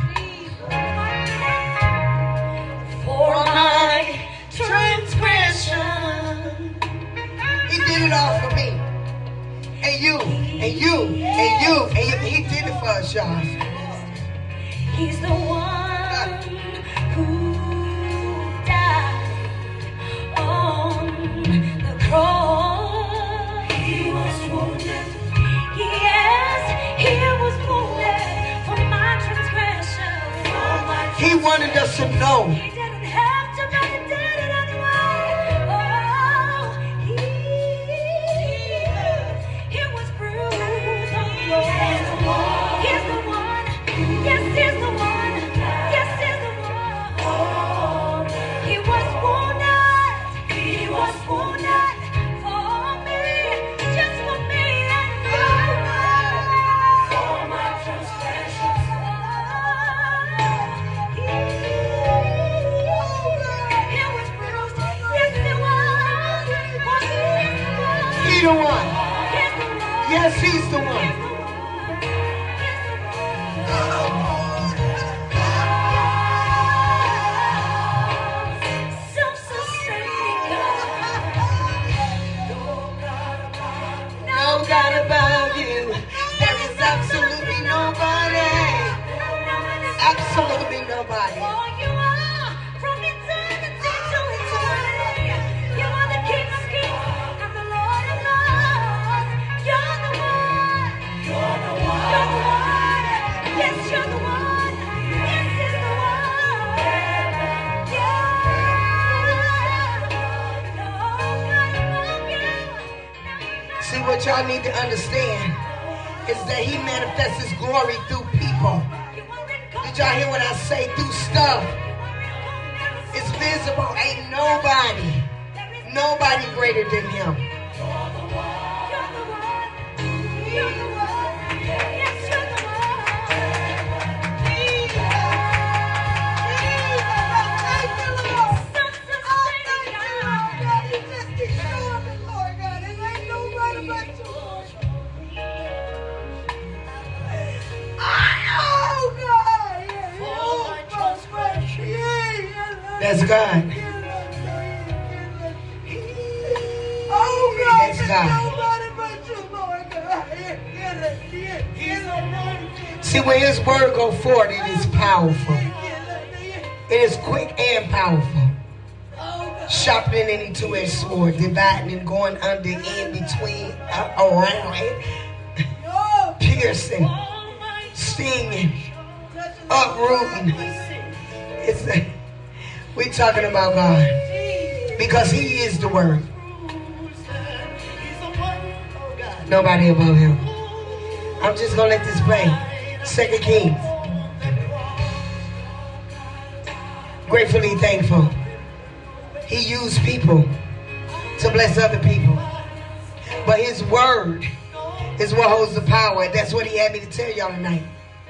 For my transgression, he did it all for me. And you, and you, and you, and you. He did it for us, y'all. He's the one who died on the cross. He was wounded. Yes, he was wounded for my transgression. He wanted us to know. He didn't have to, but he did it anyway. Oh, he was bruised on the cross. He's the one. Yes, he's the one. Yes, he's the one. He was wounded. He was wounded for me, just for me and you. For my transgressions. He was bruised. Yes, he was. He the one. He's the one. Yes, he's the one. No God above you. There is absolutely nobody. Absolutely nobody. Oh, you are from eternity to eternity. You are the King of Kings and the Lord of Lords. You're the one. You're the one. You're the one. Yes, you're the one. Yes, is the one. See, what y'all need to understand is that he manifests his glory through people. Did y'all hear what I say? Through stuff. It's visible. Ain't nobody greater than him. That's God. That's God. See, when his word go forward, it is powerful. It is quick and powerful. Sharper than any two-edged sword, dividing and going under, in between, around it, piercing, stinging, uprooting. We're talking about God because he is the word. Nobody above him. I'm just going to let this play. 2 Kings. Gratefully thankful. He used people to bless other people. But his word is what holds the power. And that's what he had me to tell y'all tonight.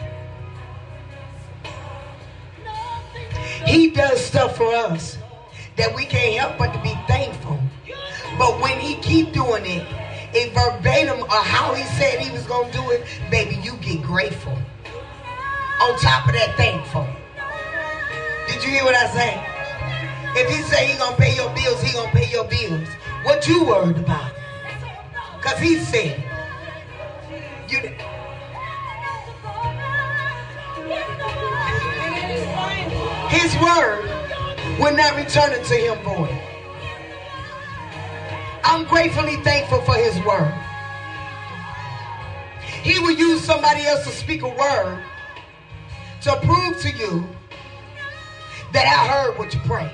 He does stuff for us that we can't help but to be thankful. But when he keep doing it, in verbatim or how he said he was going to do it, baby, you get grateful. On top of that, thankful. Did you hear what I say? If he say he going to pay your bills, he going to pay your bills. What you worried about? Because he said you. His word will not return it to him void. I'm gratefully thankful for his word. He will use somebody else to speak a word to prove to you that I heard what you prayed.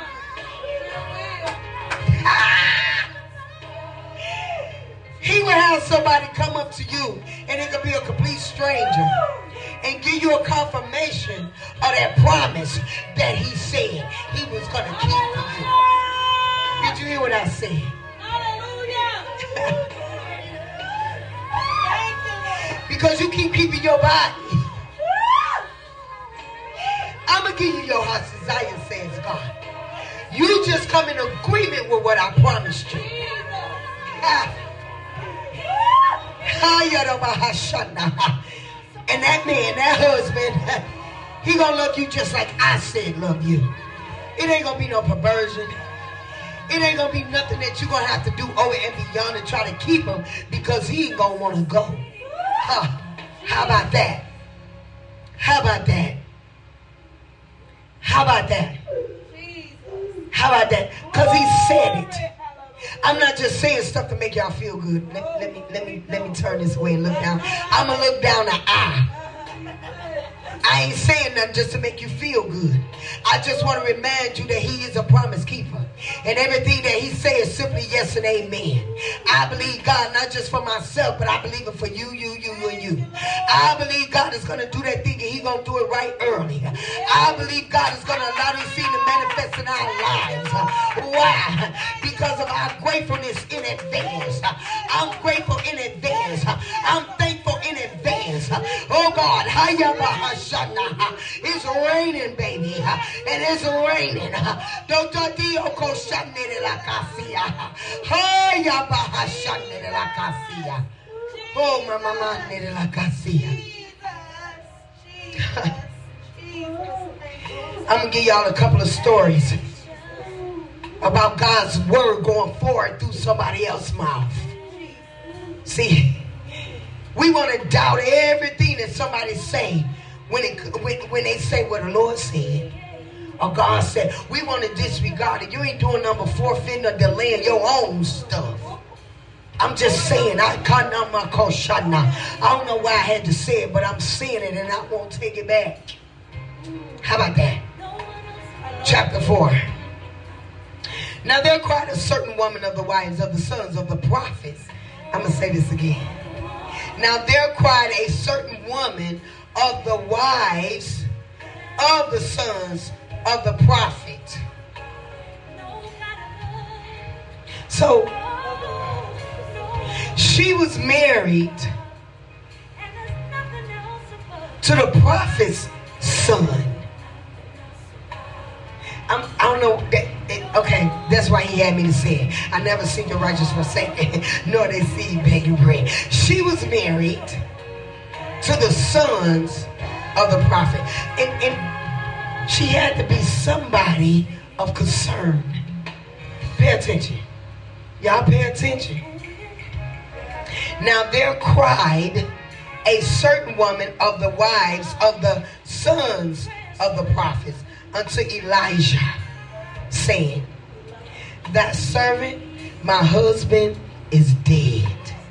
He will have somebody come up to you, and it could be a complete stranger, and give you a confirmation of that promise that he said he was going to keep for you. I said. Hallelujah. Thank you, Lord. Because you keep keeping your body. I'm going to give you your heart's desire, says God. You just come in agreement with what I promised you. And that man, that husband, he gonna love you just like I said love you. It ain't gonna be no perversion. It ain't gonna be nothing that you're gonna have to do over and beyond and try to keep him because he ain't gonna want to go. How about that? How about that? How about that? How about that? Because he said it. I'm not just saying stuff to make y'all feel good. Let me turn this way and look down. I'm gonna look down the aisle. I ain't saying nothing just to make you feel good. I just want to remind you that he is a promise keeper. And everything that he says is simply yes and amen. I believe God not just for myself, but I believe it for you, and you. I believe God is going to do that thing and he's going to do it right early. I believe God is going to allow this thing to manifest in our lives. Why? Because of our gratefulness in advance. I'm grateful in advance. I'm thankful in advance. Oh God, it's raining, baby. And it's raining. Oh, mama, I'm going to give y'all a couple of stories about God's word going forward through somebody else's mouth. See, we want to doubt everything that somebody say when they say what the Lord said or God said. We want to disregard it. You ain't doing number forfeiting or delaying your own stuff. I'm just saying, I don't know why I had to say it, but I'm saying it and I won't take it back. How about that? Chapter 4. Now there cried a certain woman of the wives of the sons of the prophets. I'm going to say this again. Now there cried a certain woman of the wives of the sons of the prophet. So she was married to the prophet's son. I don't know. Okay, that's why he had me to say it. I never seen the righteous forsaken, nor they see begging bread. She was married to the sons of the prophet. And she had to be somebody of concern. Pay attention. Y'all pay attention. Now there cried a certain woman of the wives of the sons of the prophets unto Elijah, saying, thy servant, my husband, is dead.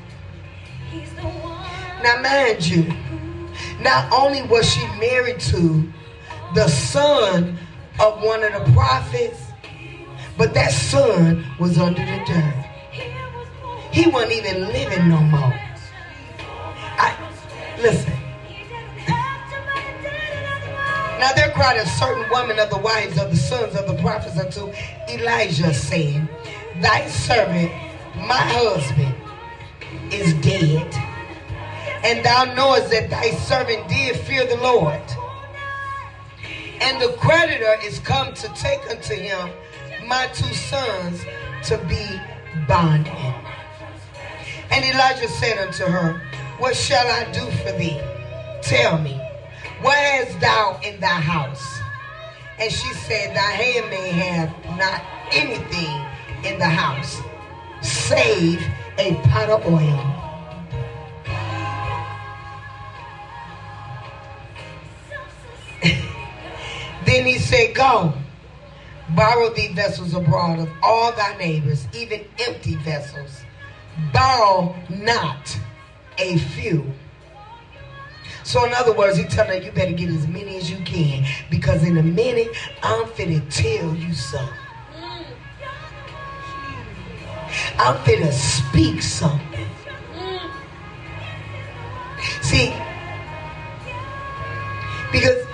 Now mind you, not only was she married to the son of one of the prophets, but that son was under the dirt. He wasn't even living no more. Listen. Now there cried a certain woman of the wives of the sons of the prophets unto Elijah, saying, thy servant, my husband, is dead. And thou knowest that thy servant did fear the Lord. And the creditor is come to take unto him my two sons to be bondmen. And Elijah said unto her, what shall I do for thee? Tell me, what hast thou in thy house? And she said, thy handmaid hath not anything in the house, save a pot of oil. Then he said, go, borrow thee vessels abroad of all thy neighbors, even empty vessels. Borrow not a few. So in other words, he's telling her, you better get as many as you can, because in a minute, I'm finna tell you something. I'm finna speak something. See, because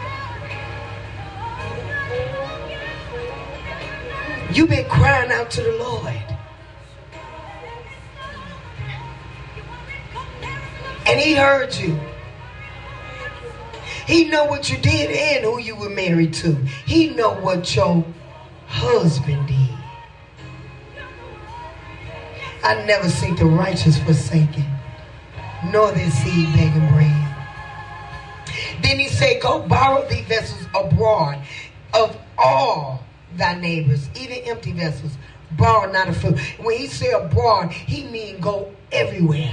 you've been crying out to the Lord. And he heard you. He know what you did and who you were married to. He know what your husband did. I never seen the righteous forsaken, nor their seed begging bread. Then he said, go borrow these vessels abroad of all thy neighbors, even empty vessels. Borrow not a few. When he said abroad, he mean go everywhere.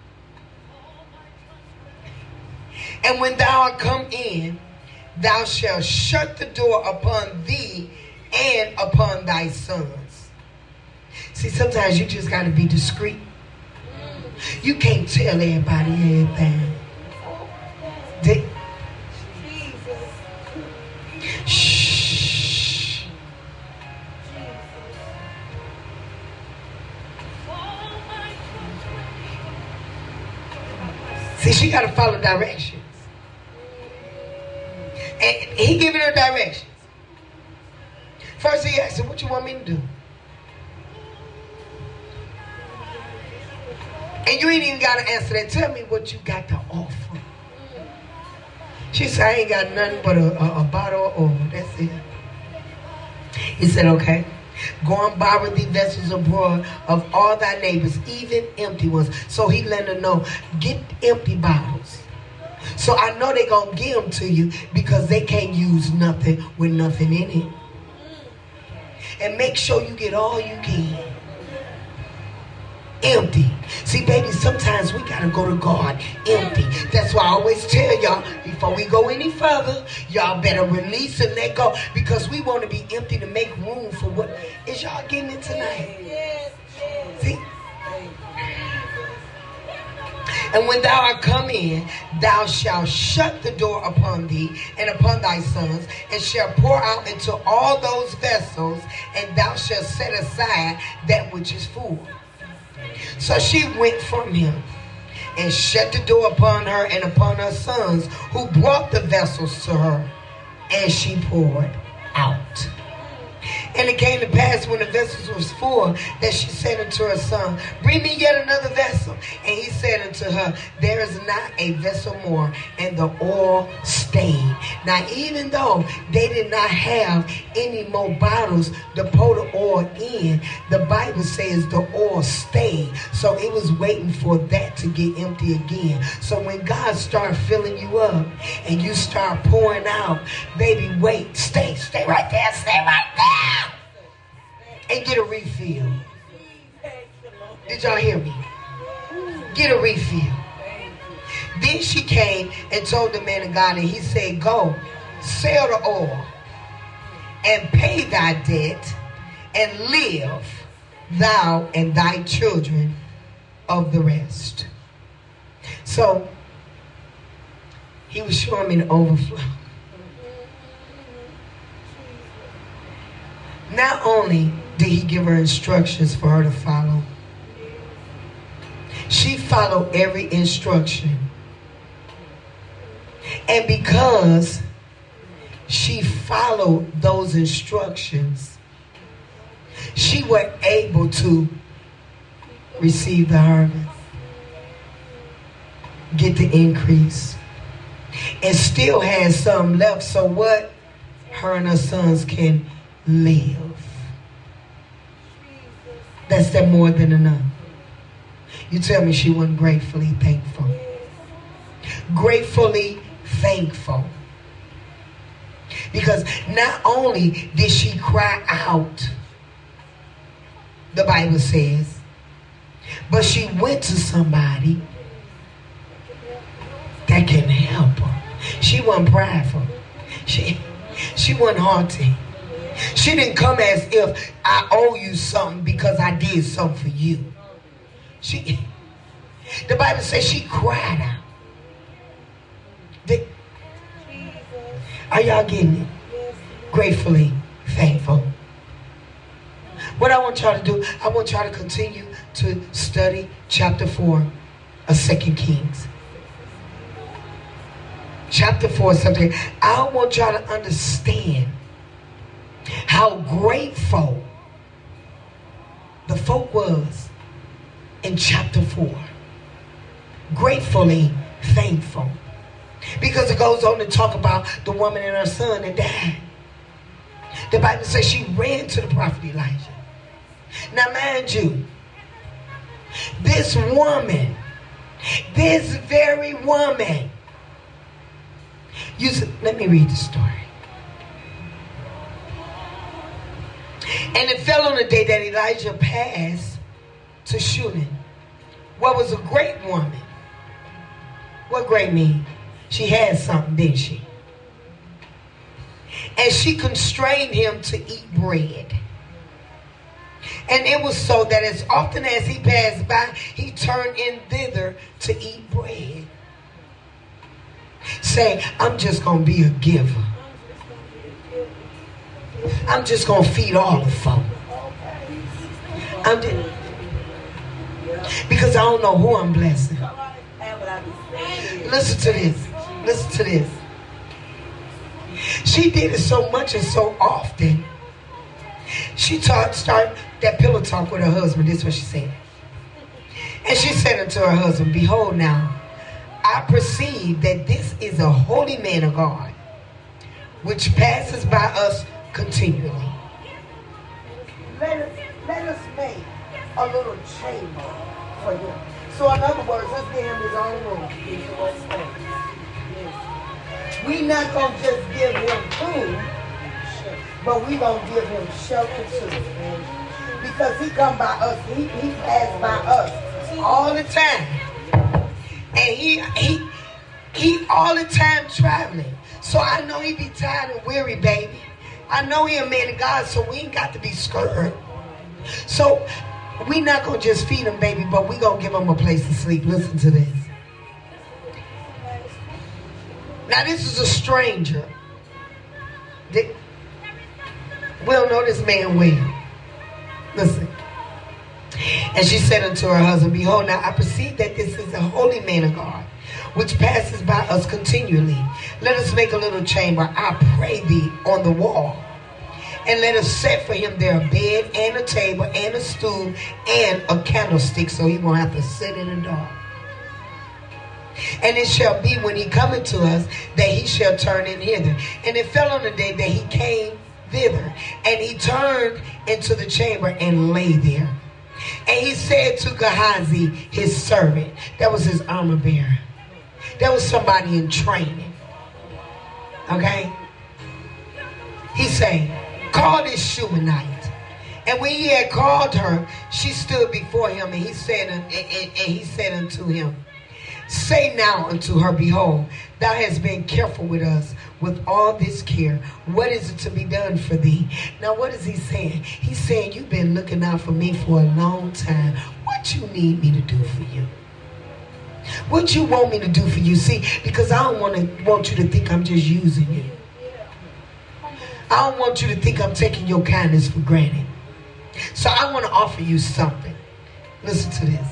And when thou art come in, thou shalt shut the door upon thee and upon thy sons. See, sometimes you just got to be discreet. You can't tell everybody everything. Shh. See, she got to follow directions. And he giving her directions. First he asked her, what you want me to do? And you ain't even got to answer that. Tell me what you got to offer. She said, I ain't got nothing but a bottle of oil. That's it. He said, okay. Go and borrow these vessels abroad of all thy neighbors, even empty ones. So he let her know, get empty bottles. So I know they're going to give them to you because they can't use nothing with nothing in it. And make sure you get all you can. Empty. See, baby, sometimes we got to go to God empty. That's why I always tell y'all, before we go any further, y'all better release and let go. Because we want to be empty to make room for what is y'all getting it tonight. See? And when thou art come in, thou shalt shut the door upon thee and upon thy sons, and shalt pour out into all those vessels, and thou shalt set aside that which is full. So she went from him and shut the door upon her and upon her sons, who brought the vessels to her, and she poured out. And it came to pass when the vessels was full that she said unto her son, bring me yet another vessel. And he said unto her, there is not a vessel more. And the oil stayed. Now even though they did not have any more bottles to pour the oil in, the Bible says the oil stayed. So it was waiting for that to get empty again. So when God starts filling you up and you start pouring out, baby, wait, stay right there, stay right there. And get a refill. Did y'all hear me? Get a refill. Then she came and told the man of God, and he said, go, sell the oil and pay thy debt, and live thou and thy children of the rest. So he was showing me the overflow. Not only did he give her instructions for her to follow, she followed every instruction. And because she followed those instructions, she was able to receive the harvest, get the increase, and still has some left. So what? Her and her sons can live. That's that more than enough. You tell me she wasn't gratefully thankful. Gratefully thankful. Because not only did she cry out, the Bible says, but she went to somebody that can help her. She wasn't prideful. She wasn't haughty. She didn't come as if I owe you something because I did something for you. The Bible says she cried out. Are y'all getting it? Gratefully thankful. What I want y'all to do, I want y'all to continue to study chapter 4 of 2 Kings. Chapter 4 of 2 Kings. I want y'all to understand how grateful the folk was in chapter 4. gratefully thankful. Because it goes on to talk about the woman and her son that died. The Bible says she ran to the prophet Elijah. Now mind you, this woman, this very woman, let me read the story. And it fell on the day that Elijah passed to Shunem. What was a great woman? What great mean? She had something, didn't she? And she constrained him to eat bread. And it was so that as often as he passed by, he turned in thither to eat bread. Say, I'm just going to be a giver. I'm just going to feed all the folk. Because I don't know who I'm blessing. Listen to this. Listen to this. She did it so much and so often. She started that pillow talk with her husband. This is what she said. And she said unto her husband, behold now, I perceive that this is a holy man of God, which passes by us continually. Let us make a little chamber for him. So in other words, let's give him his own room. We're not going to just give him food, but we're going to give him shelter too. Because he come by us, he passed by us all the time. And he all the time traveling. So I know he be tired and weary, baby. I know he a man of God, so we ain't got to be scared. So we not going to just feed him, baby, but we going to give him a place to sleep. Listen to this. Now, this is a stranger. We don't know this man well. Listen. And she said unto her husband, behold, now I perceive that this is a holy man of God, which passes by us continually. Let us make a little chamber, I pray thee, on the wall. And let us set for him there a bed and a table and a stool and a candlestick, so he won't have to sit in the dark. And it shall be when he cometh to us that he shall turn in hither. And it fell on the day that he came thither, and he turned into the chamber and lay there. And he said to Gehazi, his servant, that was his armor bearer, that was somebody in training. Okay? He said, call this Shunammite. And when he had called her, she stood before him, and he said unto him, say now unto her, behold, thou hast been careful with us with all this care. What is it to be done for thee? Now, what is he saying? He's saying, you've been looking out for me for a long time. What you need me to do for you? What you want me to do for you? See, because I don't want you to think I'm just using you. I don't want you to think I'm taking your kindness for granted. So I want to offer you something. Listen to this.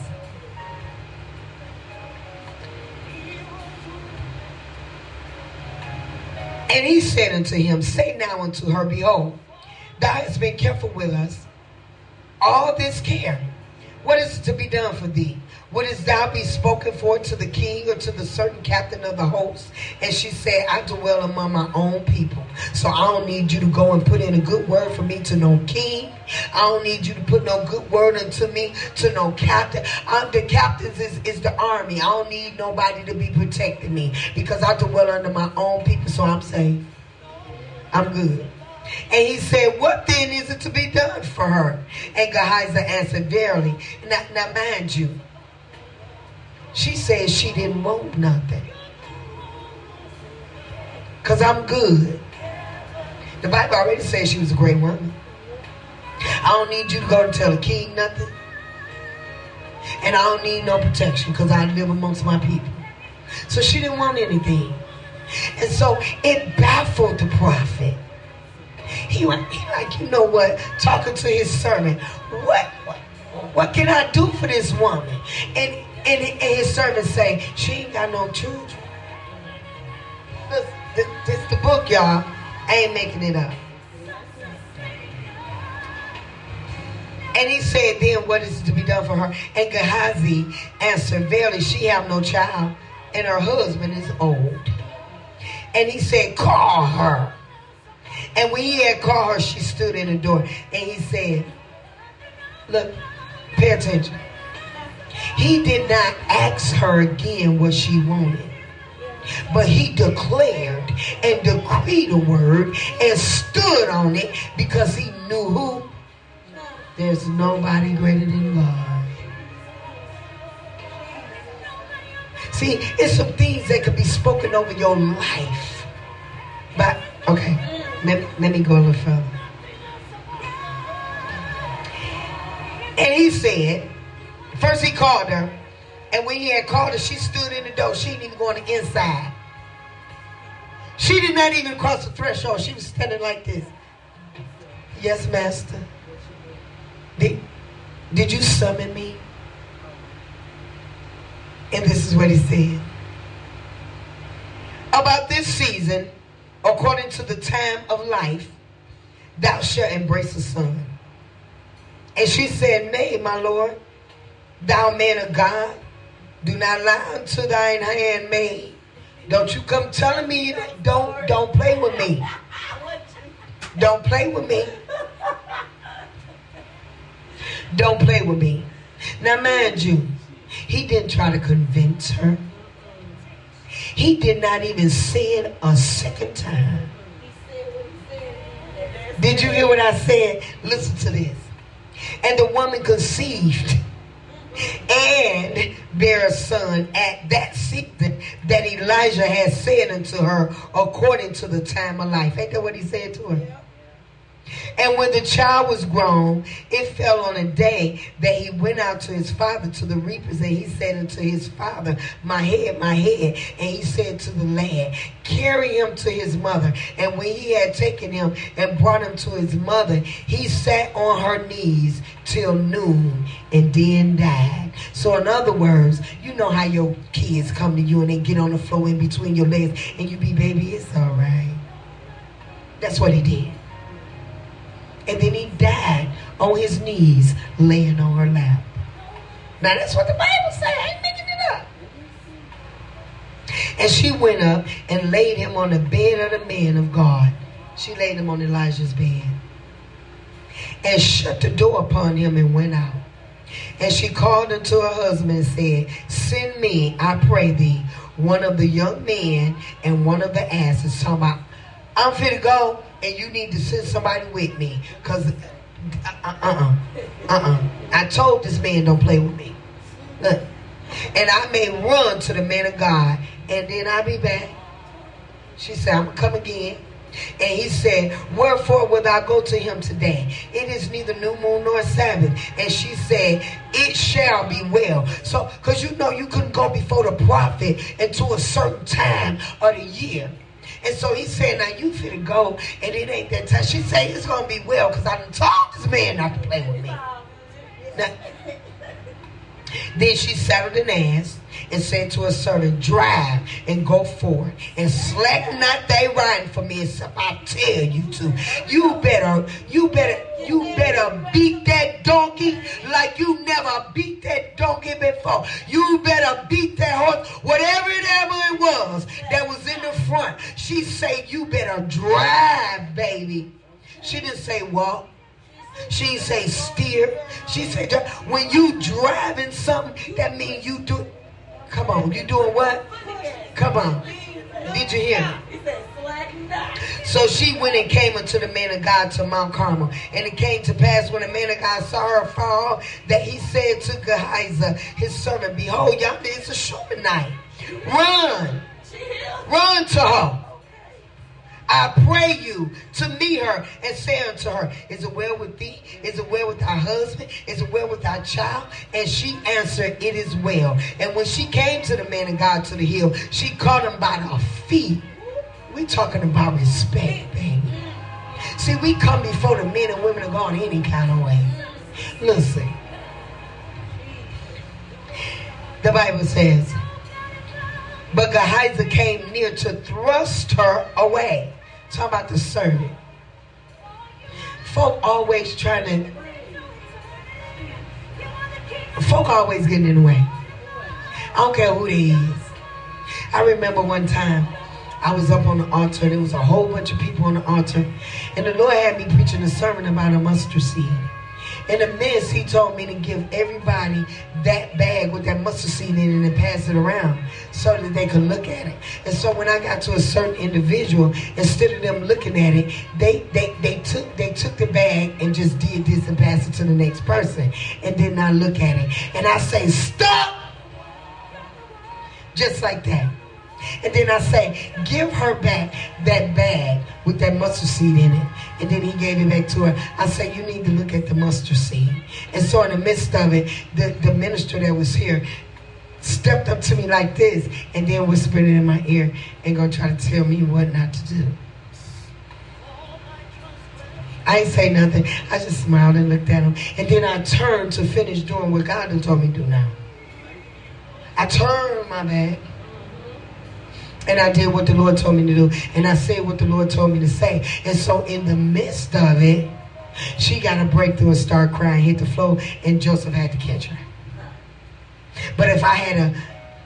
And he said unto him, say now unto her, behold, thou hast been careful with us all this care. What is to be done for thee? Wouldst thou be spoken for to the king or to the certain captain of the host? And she said, I dwell among my own people. So I don't need you to go and put in a good word for me to no king. I don't need you to put no good word unto me to no captain. The captains is the army. I don't need nobody to be protecting me because I dwell under my own people, so I'm safe. I'm good. And he said, what then is it to be done for her? And Gehazi answered, verily. Now mind you, she said she didn't want nothing. Because I'm good. The Bible already says she was a great woman. I don't need you to go and tell the king nothing. And I don't need no protection because I live amongst my people. So she didn't want anything. And so it baffled the prophet. He like, you know what, talking to his servant, what can I do for this woman? And his servant say, she ain't got no children. This the book, y'all. I ain't making it up. And And he said, then what is to be done for her? And Gehazi answered, verily she have no child, and her husband is old. And he said, call her. And when he had called her, she stood in the door. And he said, look, pay attention. He did not ask her again what she wanted. But he declared and decreed a word and stood on it because he knew who? There's nobody greater than God. See, it's some things that could be spoken over your life. But, okay, let me go a little further. And he said, first he called her, and when he had called her, she stood in the door. She didn't even go on the inside. She did not even cross the threshold. She was standing like this. Yes, master. Did you summon me? And this is what he said. About this season, according to the time of life, thou shalt embrace a son. And she said, nay, my Lord, thou man of God, do not lie unto thine handmaid. Don't you come telling me, don't play with me. Don't play with me. Don't play with me. Now mind you, he didn't try to convince her. He did not even say it a second time. Did you hear what I said? Listen to this. And the woman conceived and bare a son at that season that Elijah had said unto her according to the time of life. Ain't that what he said to her? And when the child was grown, it fell on a day that he went out to his father to the reapers, and he said unto his father, my head, my head. And he said to the lad, carry him to his mother. And when he had taken him and brought him to his mother, he sat on her knees till noon and then died. So in other words, you know how your kids come to you and they get on the floor in between your legs and you be, baby, it's all right. That's what he did. And then he died on his knees, laying on her lap. Now that's what the Bible says. I ain't making it up. And she went up and laid him on the bed of the man of God. She laid him on Elijah's bed. And shut the door upon him and went out. And she called unto her husband and said, send me, I pray thee, one of the young men and one of the asses. Talking about, I'm fit to go. And you need to send somebody with me. Because, I told this man, don't play with me. Look. And I may run to the man of God. And then I'll be back. She said, I'm going to come again. And he said, wherefore will thou go to him today? It is neither new moon nor Sabbath. And she said, it shall be well. So, because you know you couldn't go before the prophet until a certain time of the year. And so he said, now you finna go, and it ain't that time. She said, it's going to be well, because I done told this man not to play with me. Now, then she saddled an ass and said to her servant, drive and go forward, and slack not thy riding for me, except I tell you to. You better beat that donkey like you never beat that donkey before. You better beat that horse, whatever it was that was in the front. She said, you better drive, baby. She didn't say walk. She didn't say steer. She said, when you driving something, that means you do. Come on, you doing what? Come on. Did you hear me? So she went and came unto the man of God to Mount Carmel. And it came to pass when the man of God saw her fall, that he said to Gehazi, his servant, behold, yonder is a Shunammite. Run. Run to her. I pray you to meet her and say unto her, is it well with thee? Is it well with thy husband? Is it well with thy child? And she answered, it is well. And when she came to the man of God to the hill, she caught him by the feet. We talking about respect, baby. See, we come before the men and women of God any kind of way. Listen. The Bible says, but Gehazi came near to thrust her away. Talking about the servant. Folk always trying to folk always getting in the way. I don't care who they is. I remember one time I was up on the altar. There was a whole bunch of people on the altar. And the Lord had me preaching a sermon about a mustard seed. In the midst, he told me to give everybody that bag with that mustard seed in it and pass it around so that they could look at it. And so when I got to a certain individual, instead of them looking at it, they took the bag and just did this and passed it to the next person and did not look at it. And I say, stop! Just like that. And then I say, give her back that bag with that mustard seed in it. And then he gave it back to her. I say, you need to look at the mustard seed. And so in the midst of it, the minister that was here stepped up to me like this and then whispered it in my ear and gonna try to tell me what not to do. I ain't say nothing. I just smiled and looked at him. And then I turned to finish doing what God had told me to do now. I turned my back. And I did what the Lord told me to do. And I said what the Lord told me to say. And so in the midst of it, she got a breakthrough and started crying, hit the floor, and Joseph had to catch her. But if I had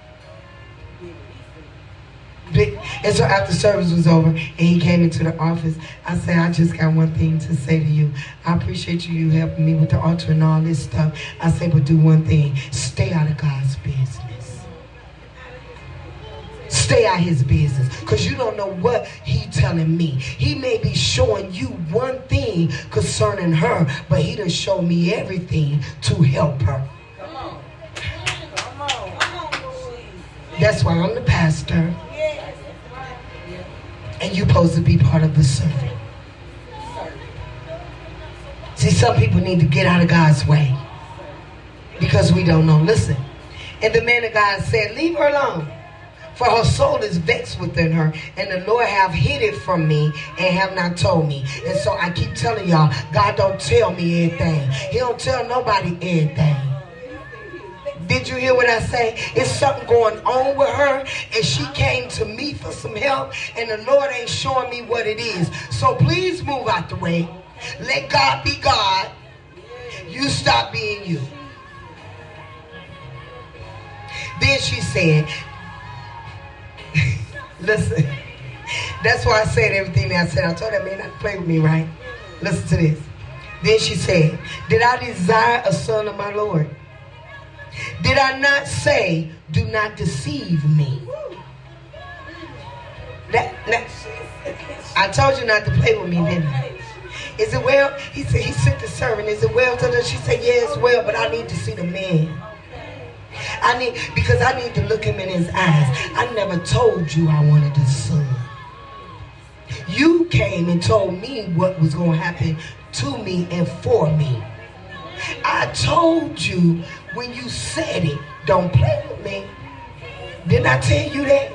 and so after service was over and he came into the office, I said, I just got one thing to say to you. I appreciate you helping me with the altar and all this stuff. I say, but do one thing. Stay out of God's business. Stay out his business, because you don't know what he telling me. He may be showing you one thing concerning her, but he done show me everything to help her. Come on. Come on. Come on. That's why I'm the pastor. And you're supposed to be part of the servant. See, some people need to get out of God's way because we don't know. Listen. And the man of God said, leave her alone. For her soul is vexed within her, and the Lord have hid it from me and have not told me. And so I keep telling y'all, God don't tell me everything. He don't tell nobody everything. Did you hear what I say? It's something going on with her, and she came to me for some help, and the Lord ain't showing me what it is. So please move out the way. Let God be God. You stop being you. Then she said, listen, that's why I said everything that I said. I told that man not to play with me, right? Listen to this. Then she said, did I desire a son of my Lord? Did I not say, do not deceive me? I told you not to play with me, didn't I? Is it well? He said, he sent the servant. Is it well to her? She said, yes, well, but I need to see the man. Because I need to look him in his eyes. I never told you I wanted a son. You came and told me what was going to happen to me and for me. I told you when you said it, don't play with me. Didn't I tell you that?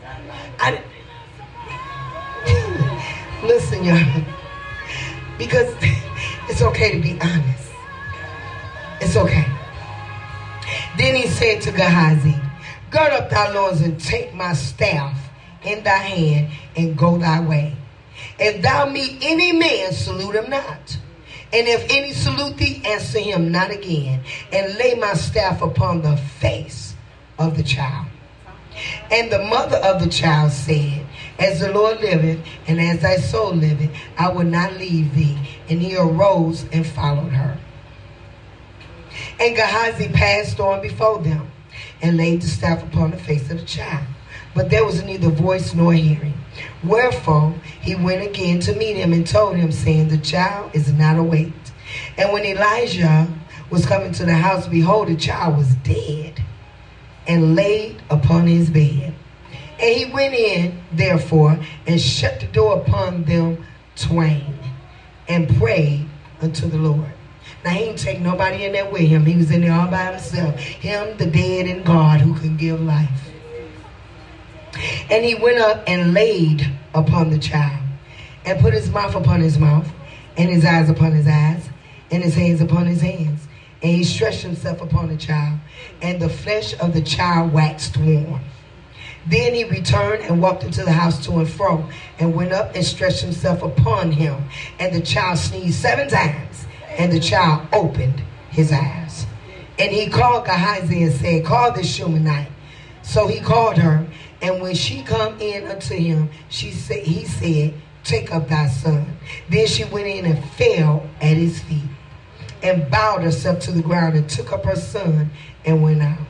Listen, y'all. Because it's okay to be honest. It's okay. Then he said to Gehazi, gird up thy loins and take my staff in thy hand and go thy way. If thou meet any man, salute him not. And if any salute thee, answer him not again. And lay my staff upon the face of the child. And the mother of the child said, as the Lord liveth, and as thy soul liveth, I will not leave thee. And he arose and followed her. And Gehazi passed on before them, and laid the staff upon the face of the child. But there was neither voice nor hearing. Wherefore he went again to meet him, and told him, saying, the child is not awake. And when Elijah was coming to the house, behold, the child was dead, and laid upon his bed. And he went in, therefore, and shut the door upon them twain, and prayed unto the Lord. Now, he didn't take nobody in there with him. He was in there all by himself. Him, the dead, and God who can give life. And he went up and laid upon the child, and put his mouth upon his mouth, and his eyes upon his eyes, and his hands upon his hands. And he stretched himself upon the child, and the flesh of the child waxed warm. Then he returned and walked into the house to and fro, and went up and stretched himself upon him. And the child sneezed 7 times, and the child opened his eyes. And he called Gehazi and said, call this Shunammite. So he called her, and when she come in unto him, he said, take up thy son. Then she went in and fell at his feet and bowed herself to the ground and took up her son and went out.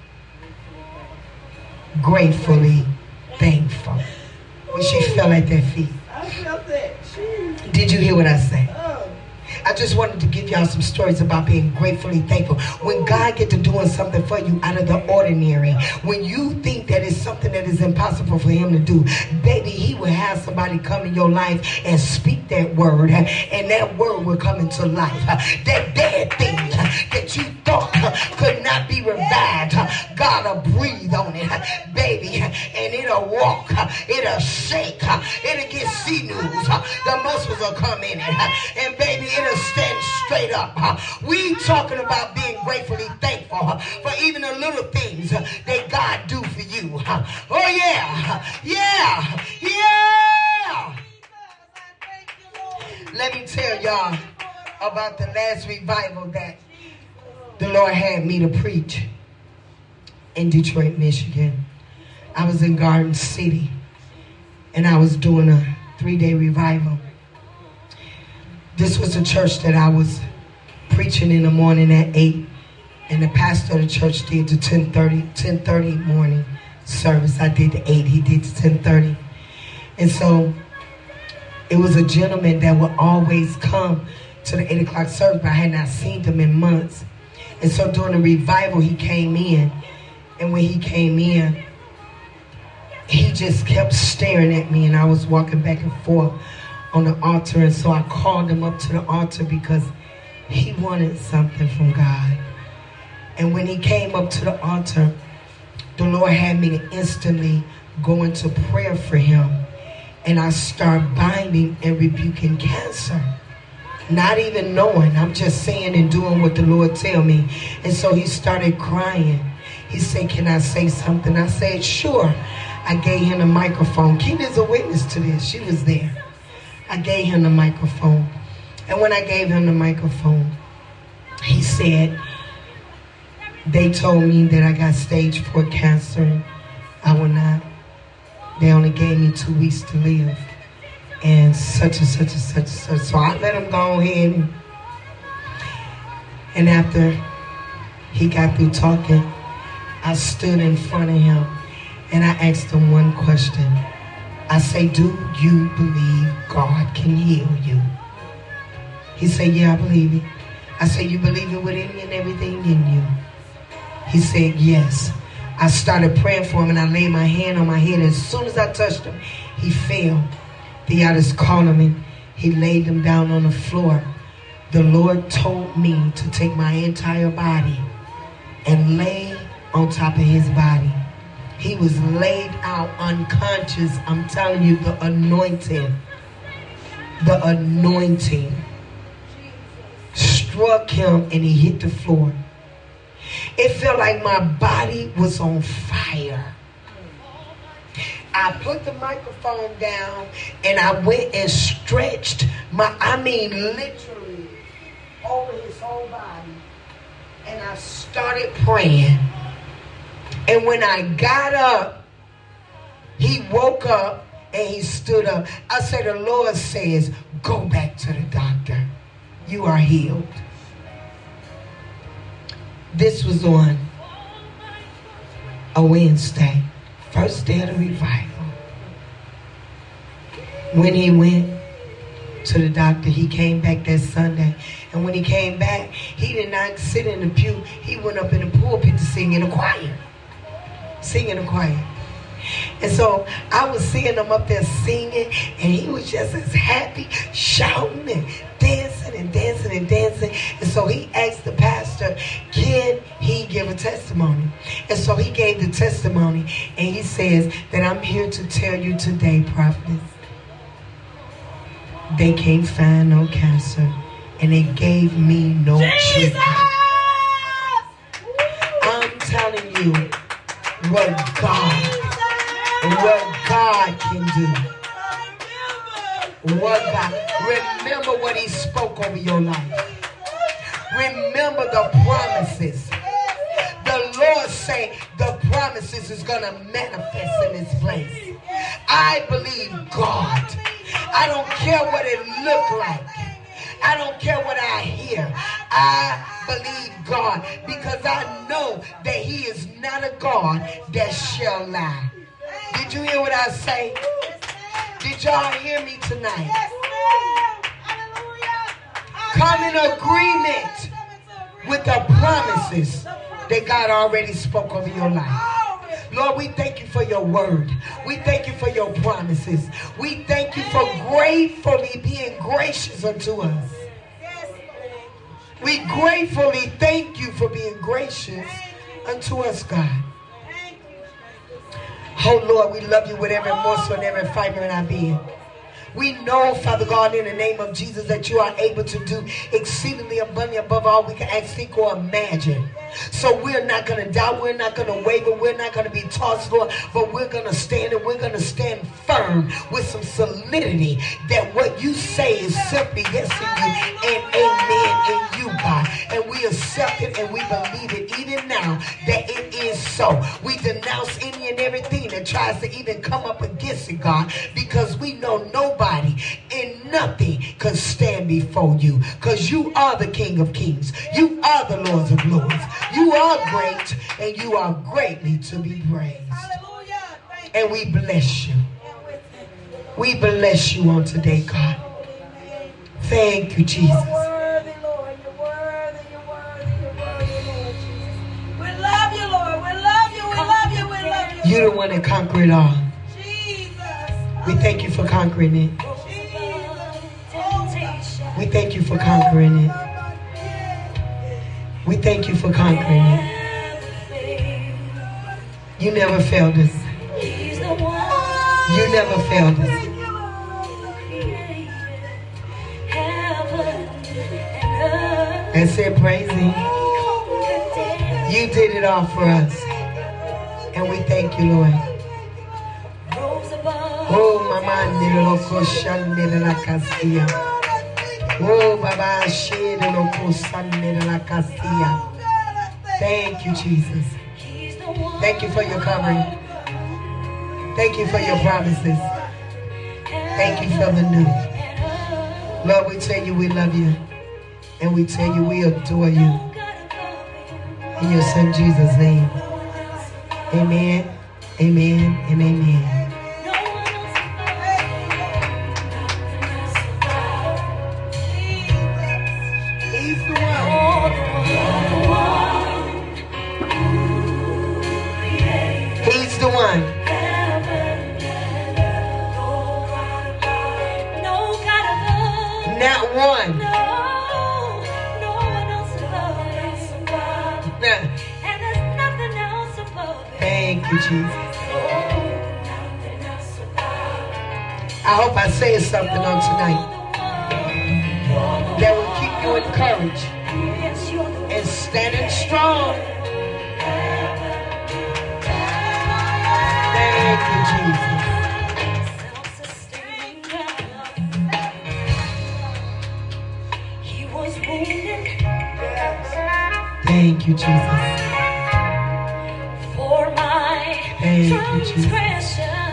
Gratefully thankful. When she fell at their feet. I felt that. Did you hear what I said? Oh. I just wanted to give y'all some stories about being gratefully thankful. When God gets to doing something for you out of the ordinary, when you think that it's something that is impossible for him to do, baby, he will have somebody come in your life and speak that word, and that word will come into life. That dead thing that you thought could not be revived, God will breathe on it, baby, and it'll walk, it'll shake, it'll get sinews, the muscles will come in it, and baby, it'll stand straight up. We talking about being gratefully thankful for even the little things that God do for you. Oh yeah, yeah, yeah. Let me tell y'all about the last revival that the Lord had me to preach in Detroit, Michigan. I was in Garden City, and I was doing a 3-day revival. This was a church that I was preaching in the morning at 8, and the pastor of the church did the 10:30 morning service. I did the 8, he did the 10:30. And so it was a gentleman that would always come to the 8 o'clock service, but I had not seen him in months. And so during the revival, he came in, and when he came in, he just kept staring at me, and I was walking back and forth on the altar, and so I called him up to the altar because he wanted something from God. And when he came up to the altar, the Lord had me to instantly go into prayer for him, and I start binding and rebuking cancer, not even knowing. I'm just saying and doing what the Lord tell me. And so he started crying. He said, can I say something? I said, sure. I gave him the microphone. Keith is a witness to this. She was there. I gave him the microphone. And when I gave him the microphone, he said, they told me that I got stage 4 cancer. I will not. They only gave me 2 weeks to live. And such and such and such and such. So I let him go ahead. And after he got through talking, I stood in front of him and I asked him one question. I say, do you believe God can heal you? He said, yeah, I believe it. I said, you believe it with any and everything in you? He said, yes. I started praying for him, and I laid my hand on my head. As soon as I touched him, he fell. The others called him, and he laid him down on the floor. The Lord told me to take my entire body and lay on top of his body. He was laid out unconscious. I'm telling you, the anointing struck him, and he hit the floor. It felt like my body was on fire. I put the microphone down, and I went and stretched literally over his whole body. And I started praying. And when I got up, he woke up and he stood up. I said, the Lord says, go back to the doctor. You are healed. This was on a Wednesday, first day of the revival. When he went to the doctor, he came back that Sunday. And when he came back, he did not sit in the pew. He went up in the pulpit to sing in a choir. And so I was seeing him up there singing, and he was just as happy, shouting and dancing and dancing and dancing. And so he asked the pastor, can he give a testimony? And so he gave the testimony, and he says that I'm here to tell you today, prophetess, they can't find no cancer, and they gave me no treatment. I'm telling you what God can do. What God. Remember what he spoke over your life. Remember the promises. The Lord say the promises is going to manifest in this place. I believe God. I don't care what it look like. I don't care what I hear. I believe God because I know that he is not a God that shall lie. Did you hear what I say? Did y'all hear me tonight? Come in agreement with the promises that God already spoke over your life. Lord, we thank you for your word. We thank you for your promises. We thank you for gratefully being gracious unto us. We gratefully thank you for being gracious unto us, God. Oh, Lord, we love you with every morsel and every fiber in our being. We know, Father God, in the name of Jesus, that you are able to do exceedingly abundantly above all we can ask, think, or imagine. So we're not going to doubt. We're not going to waver. We're not going to be tossed, Lord. But we're going to stand, and we're going to stand firm with some solidity that what you say is simply yes in you and amen in you, God. And we accept it and we believe it even now that it is so. We denounce any and everything that tries to even come up against it, God, because we know nobody and nothing can stand before you, because you are the King of Kings. You are the Lord of Lords. You are great, and you are greatly to be praised. And we bless you. We bless you on today, God. Thank you, Jesus. You're worthy, Lord. You're worthy, you're worthy, you're worthy, Lord Jesus. We love you, Lord. We love you, we love you, we love you. You're the one that conquered it all. Jesus. We thank you for conquering it. Jesus. We thank you for conquering it. We thank you for conquering it. You never failed us. You never failed us. And said, praise him. You did it all for us. And we thank you, Lord. Oh, Mama, Niloko Shandela Castilla. Oh, Baba, Shedelo Sandela Castilla. Thank you, Jesus. Thank you for your covering. Thank you for your promises. Thank you for the new. Lord, we tell you we love you. And we tell you we adore you. In your son Jesus' name. Amen, amen, and amen. He's the one. He's the one. Not one. Thank you, Jesus. I hope I say something on tonight that will keep you encouraged and standing strong. Thank you, Jesus. Thank you, Jesus. Thank you, Jesus.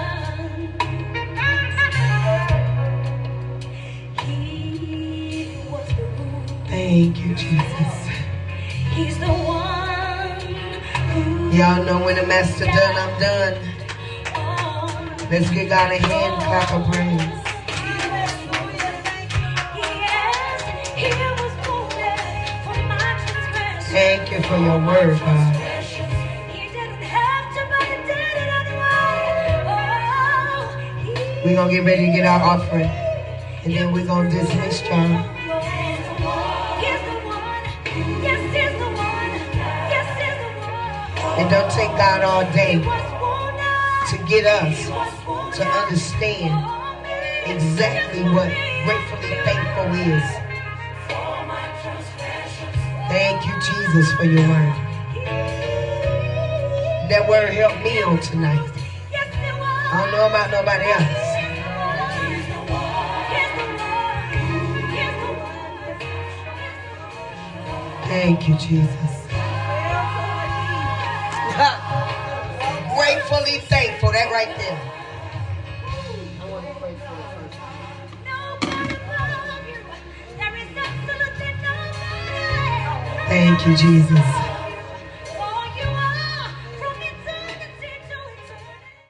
Thank you, Jesus. He's the one who y'all know when the master done, I'm done. Let's give God a hand clap of praise. Thank you for your word, God. We're going to get ready to get our offering. And then we're going to dismiss y'all. It don't take God all day to get us to understand exactly what gratefully thankful is. Thank you, Jesus, for your word. That word helped me on tonight. I don't know about nobody else. Thank you, Jesus. Gratefully thankful. That right there. I want to pray for it first. Thank you, Jesus.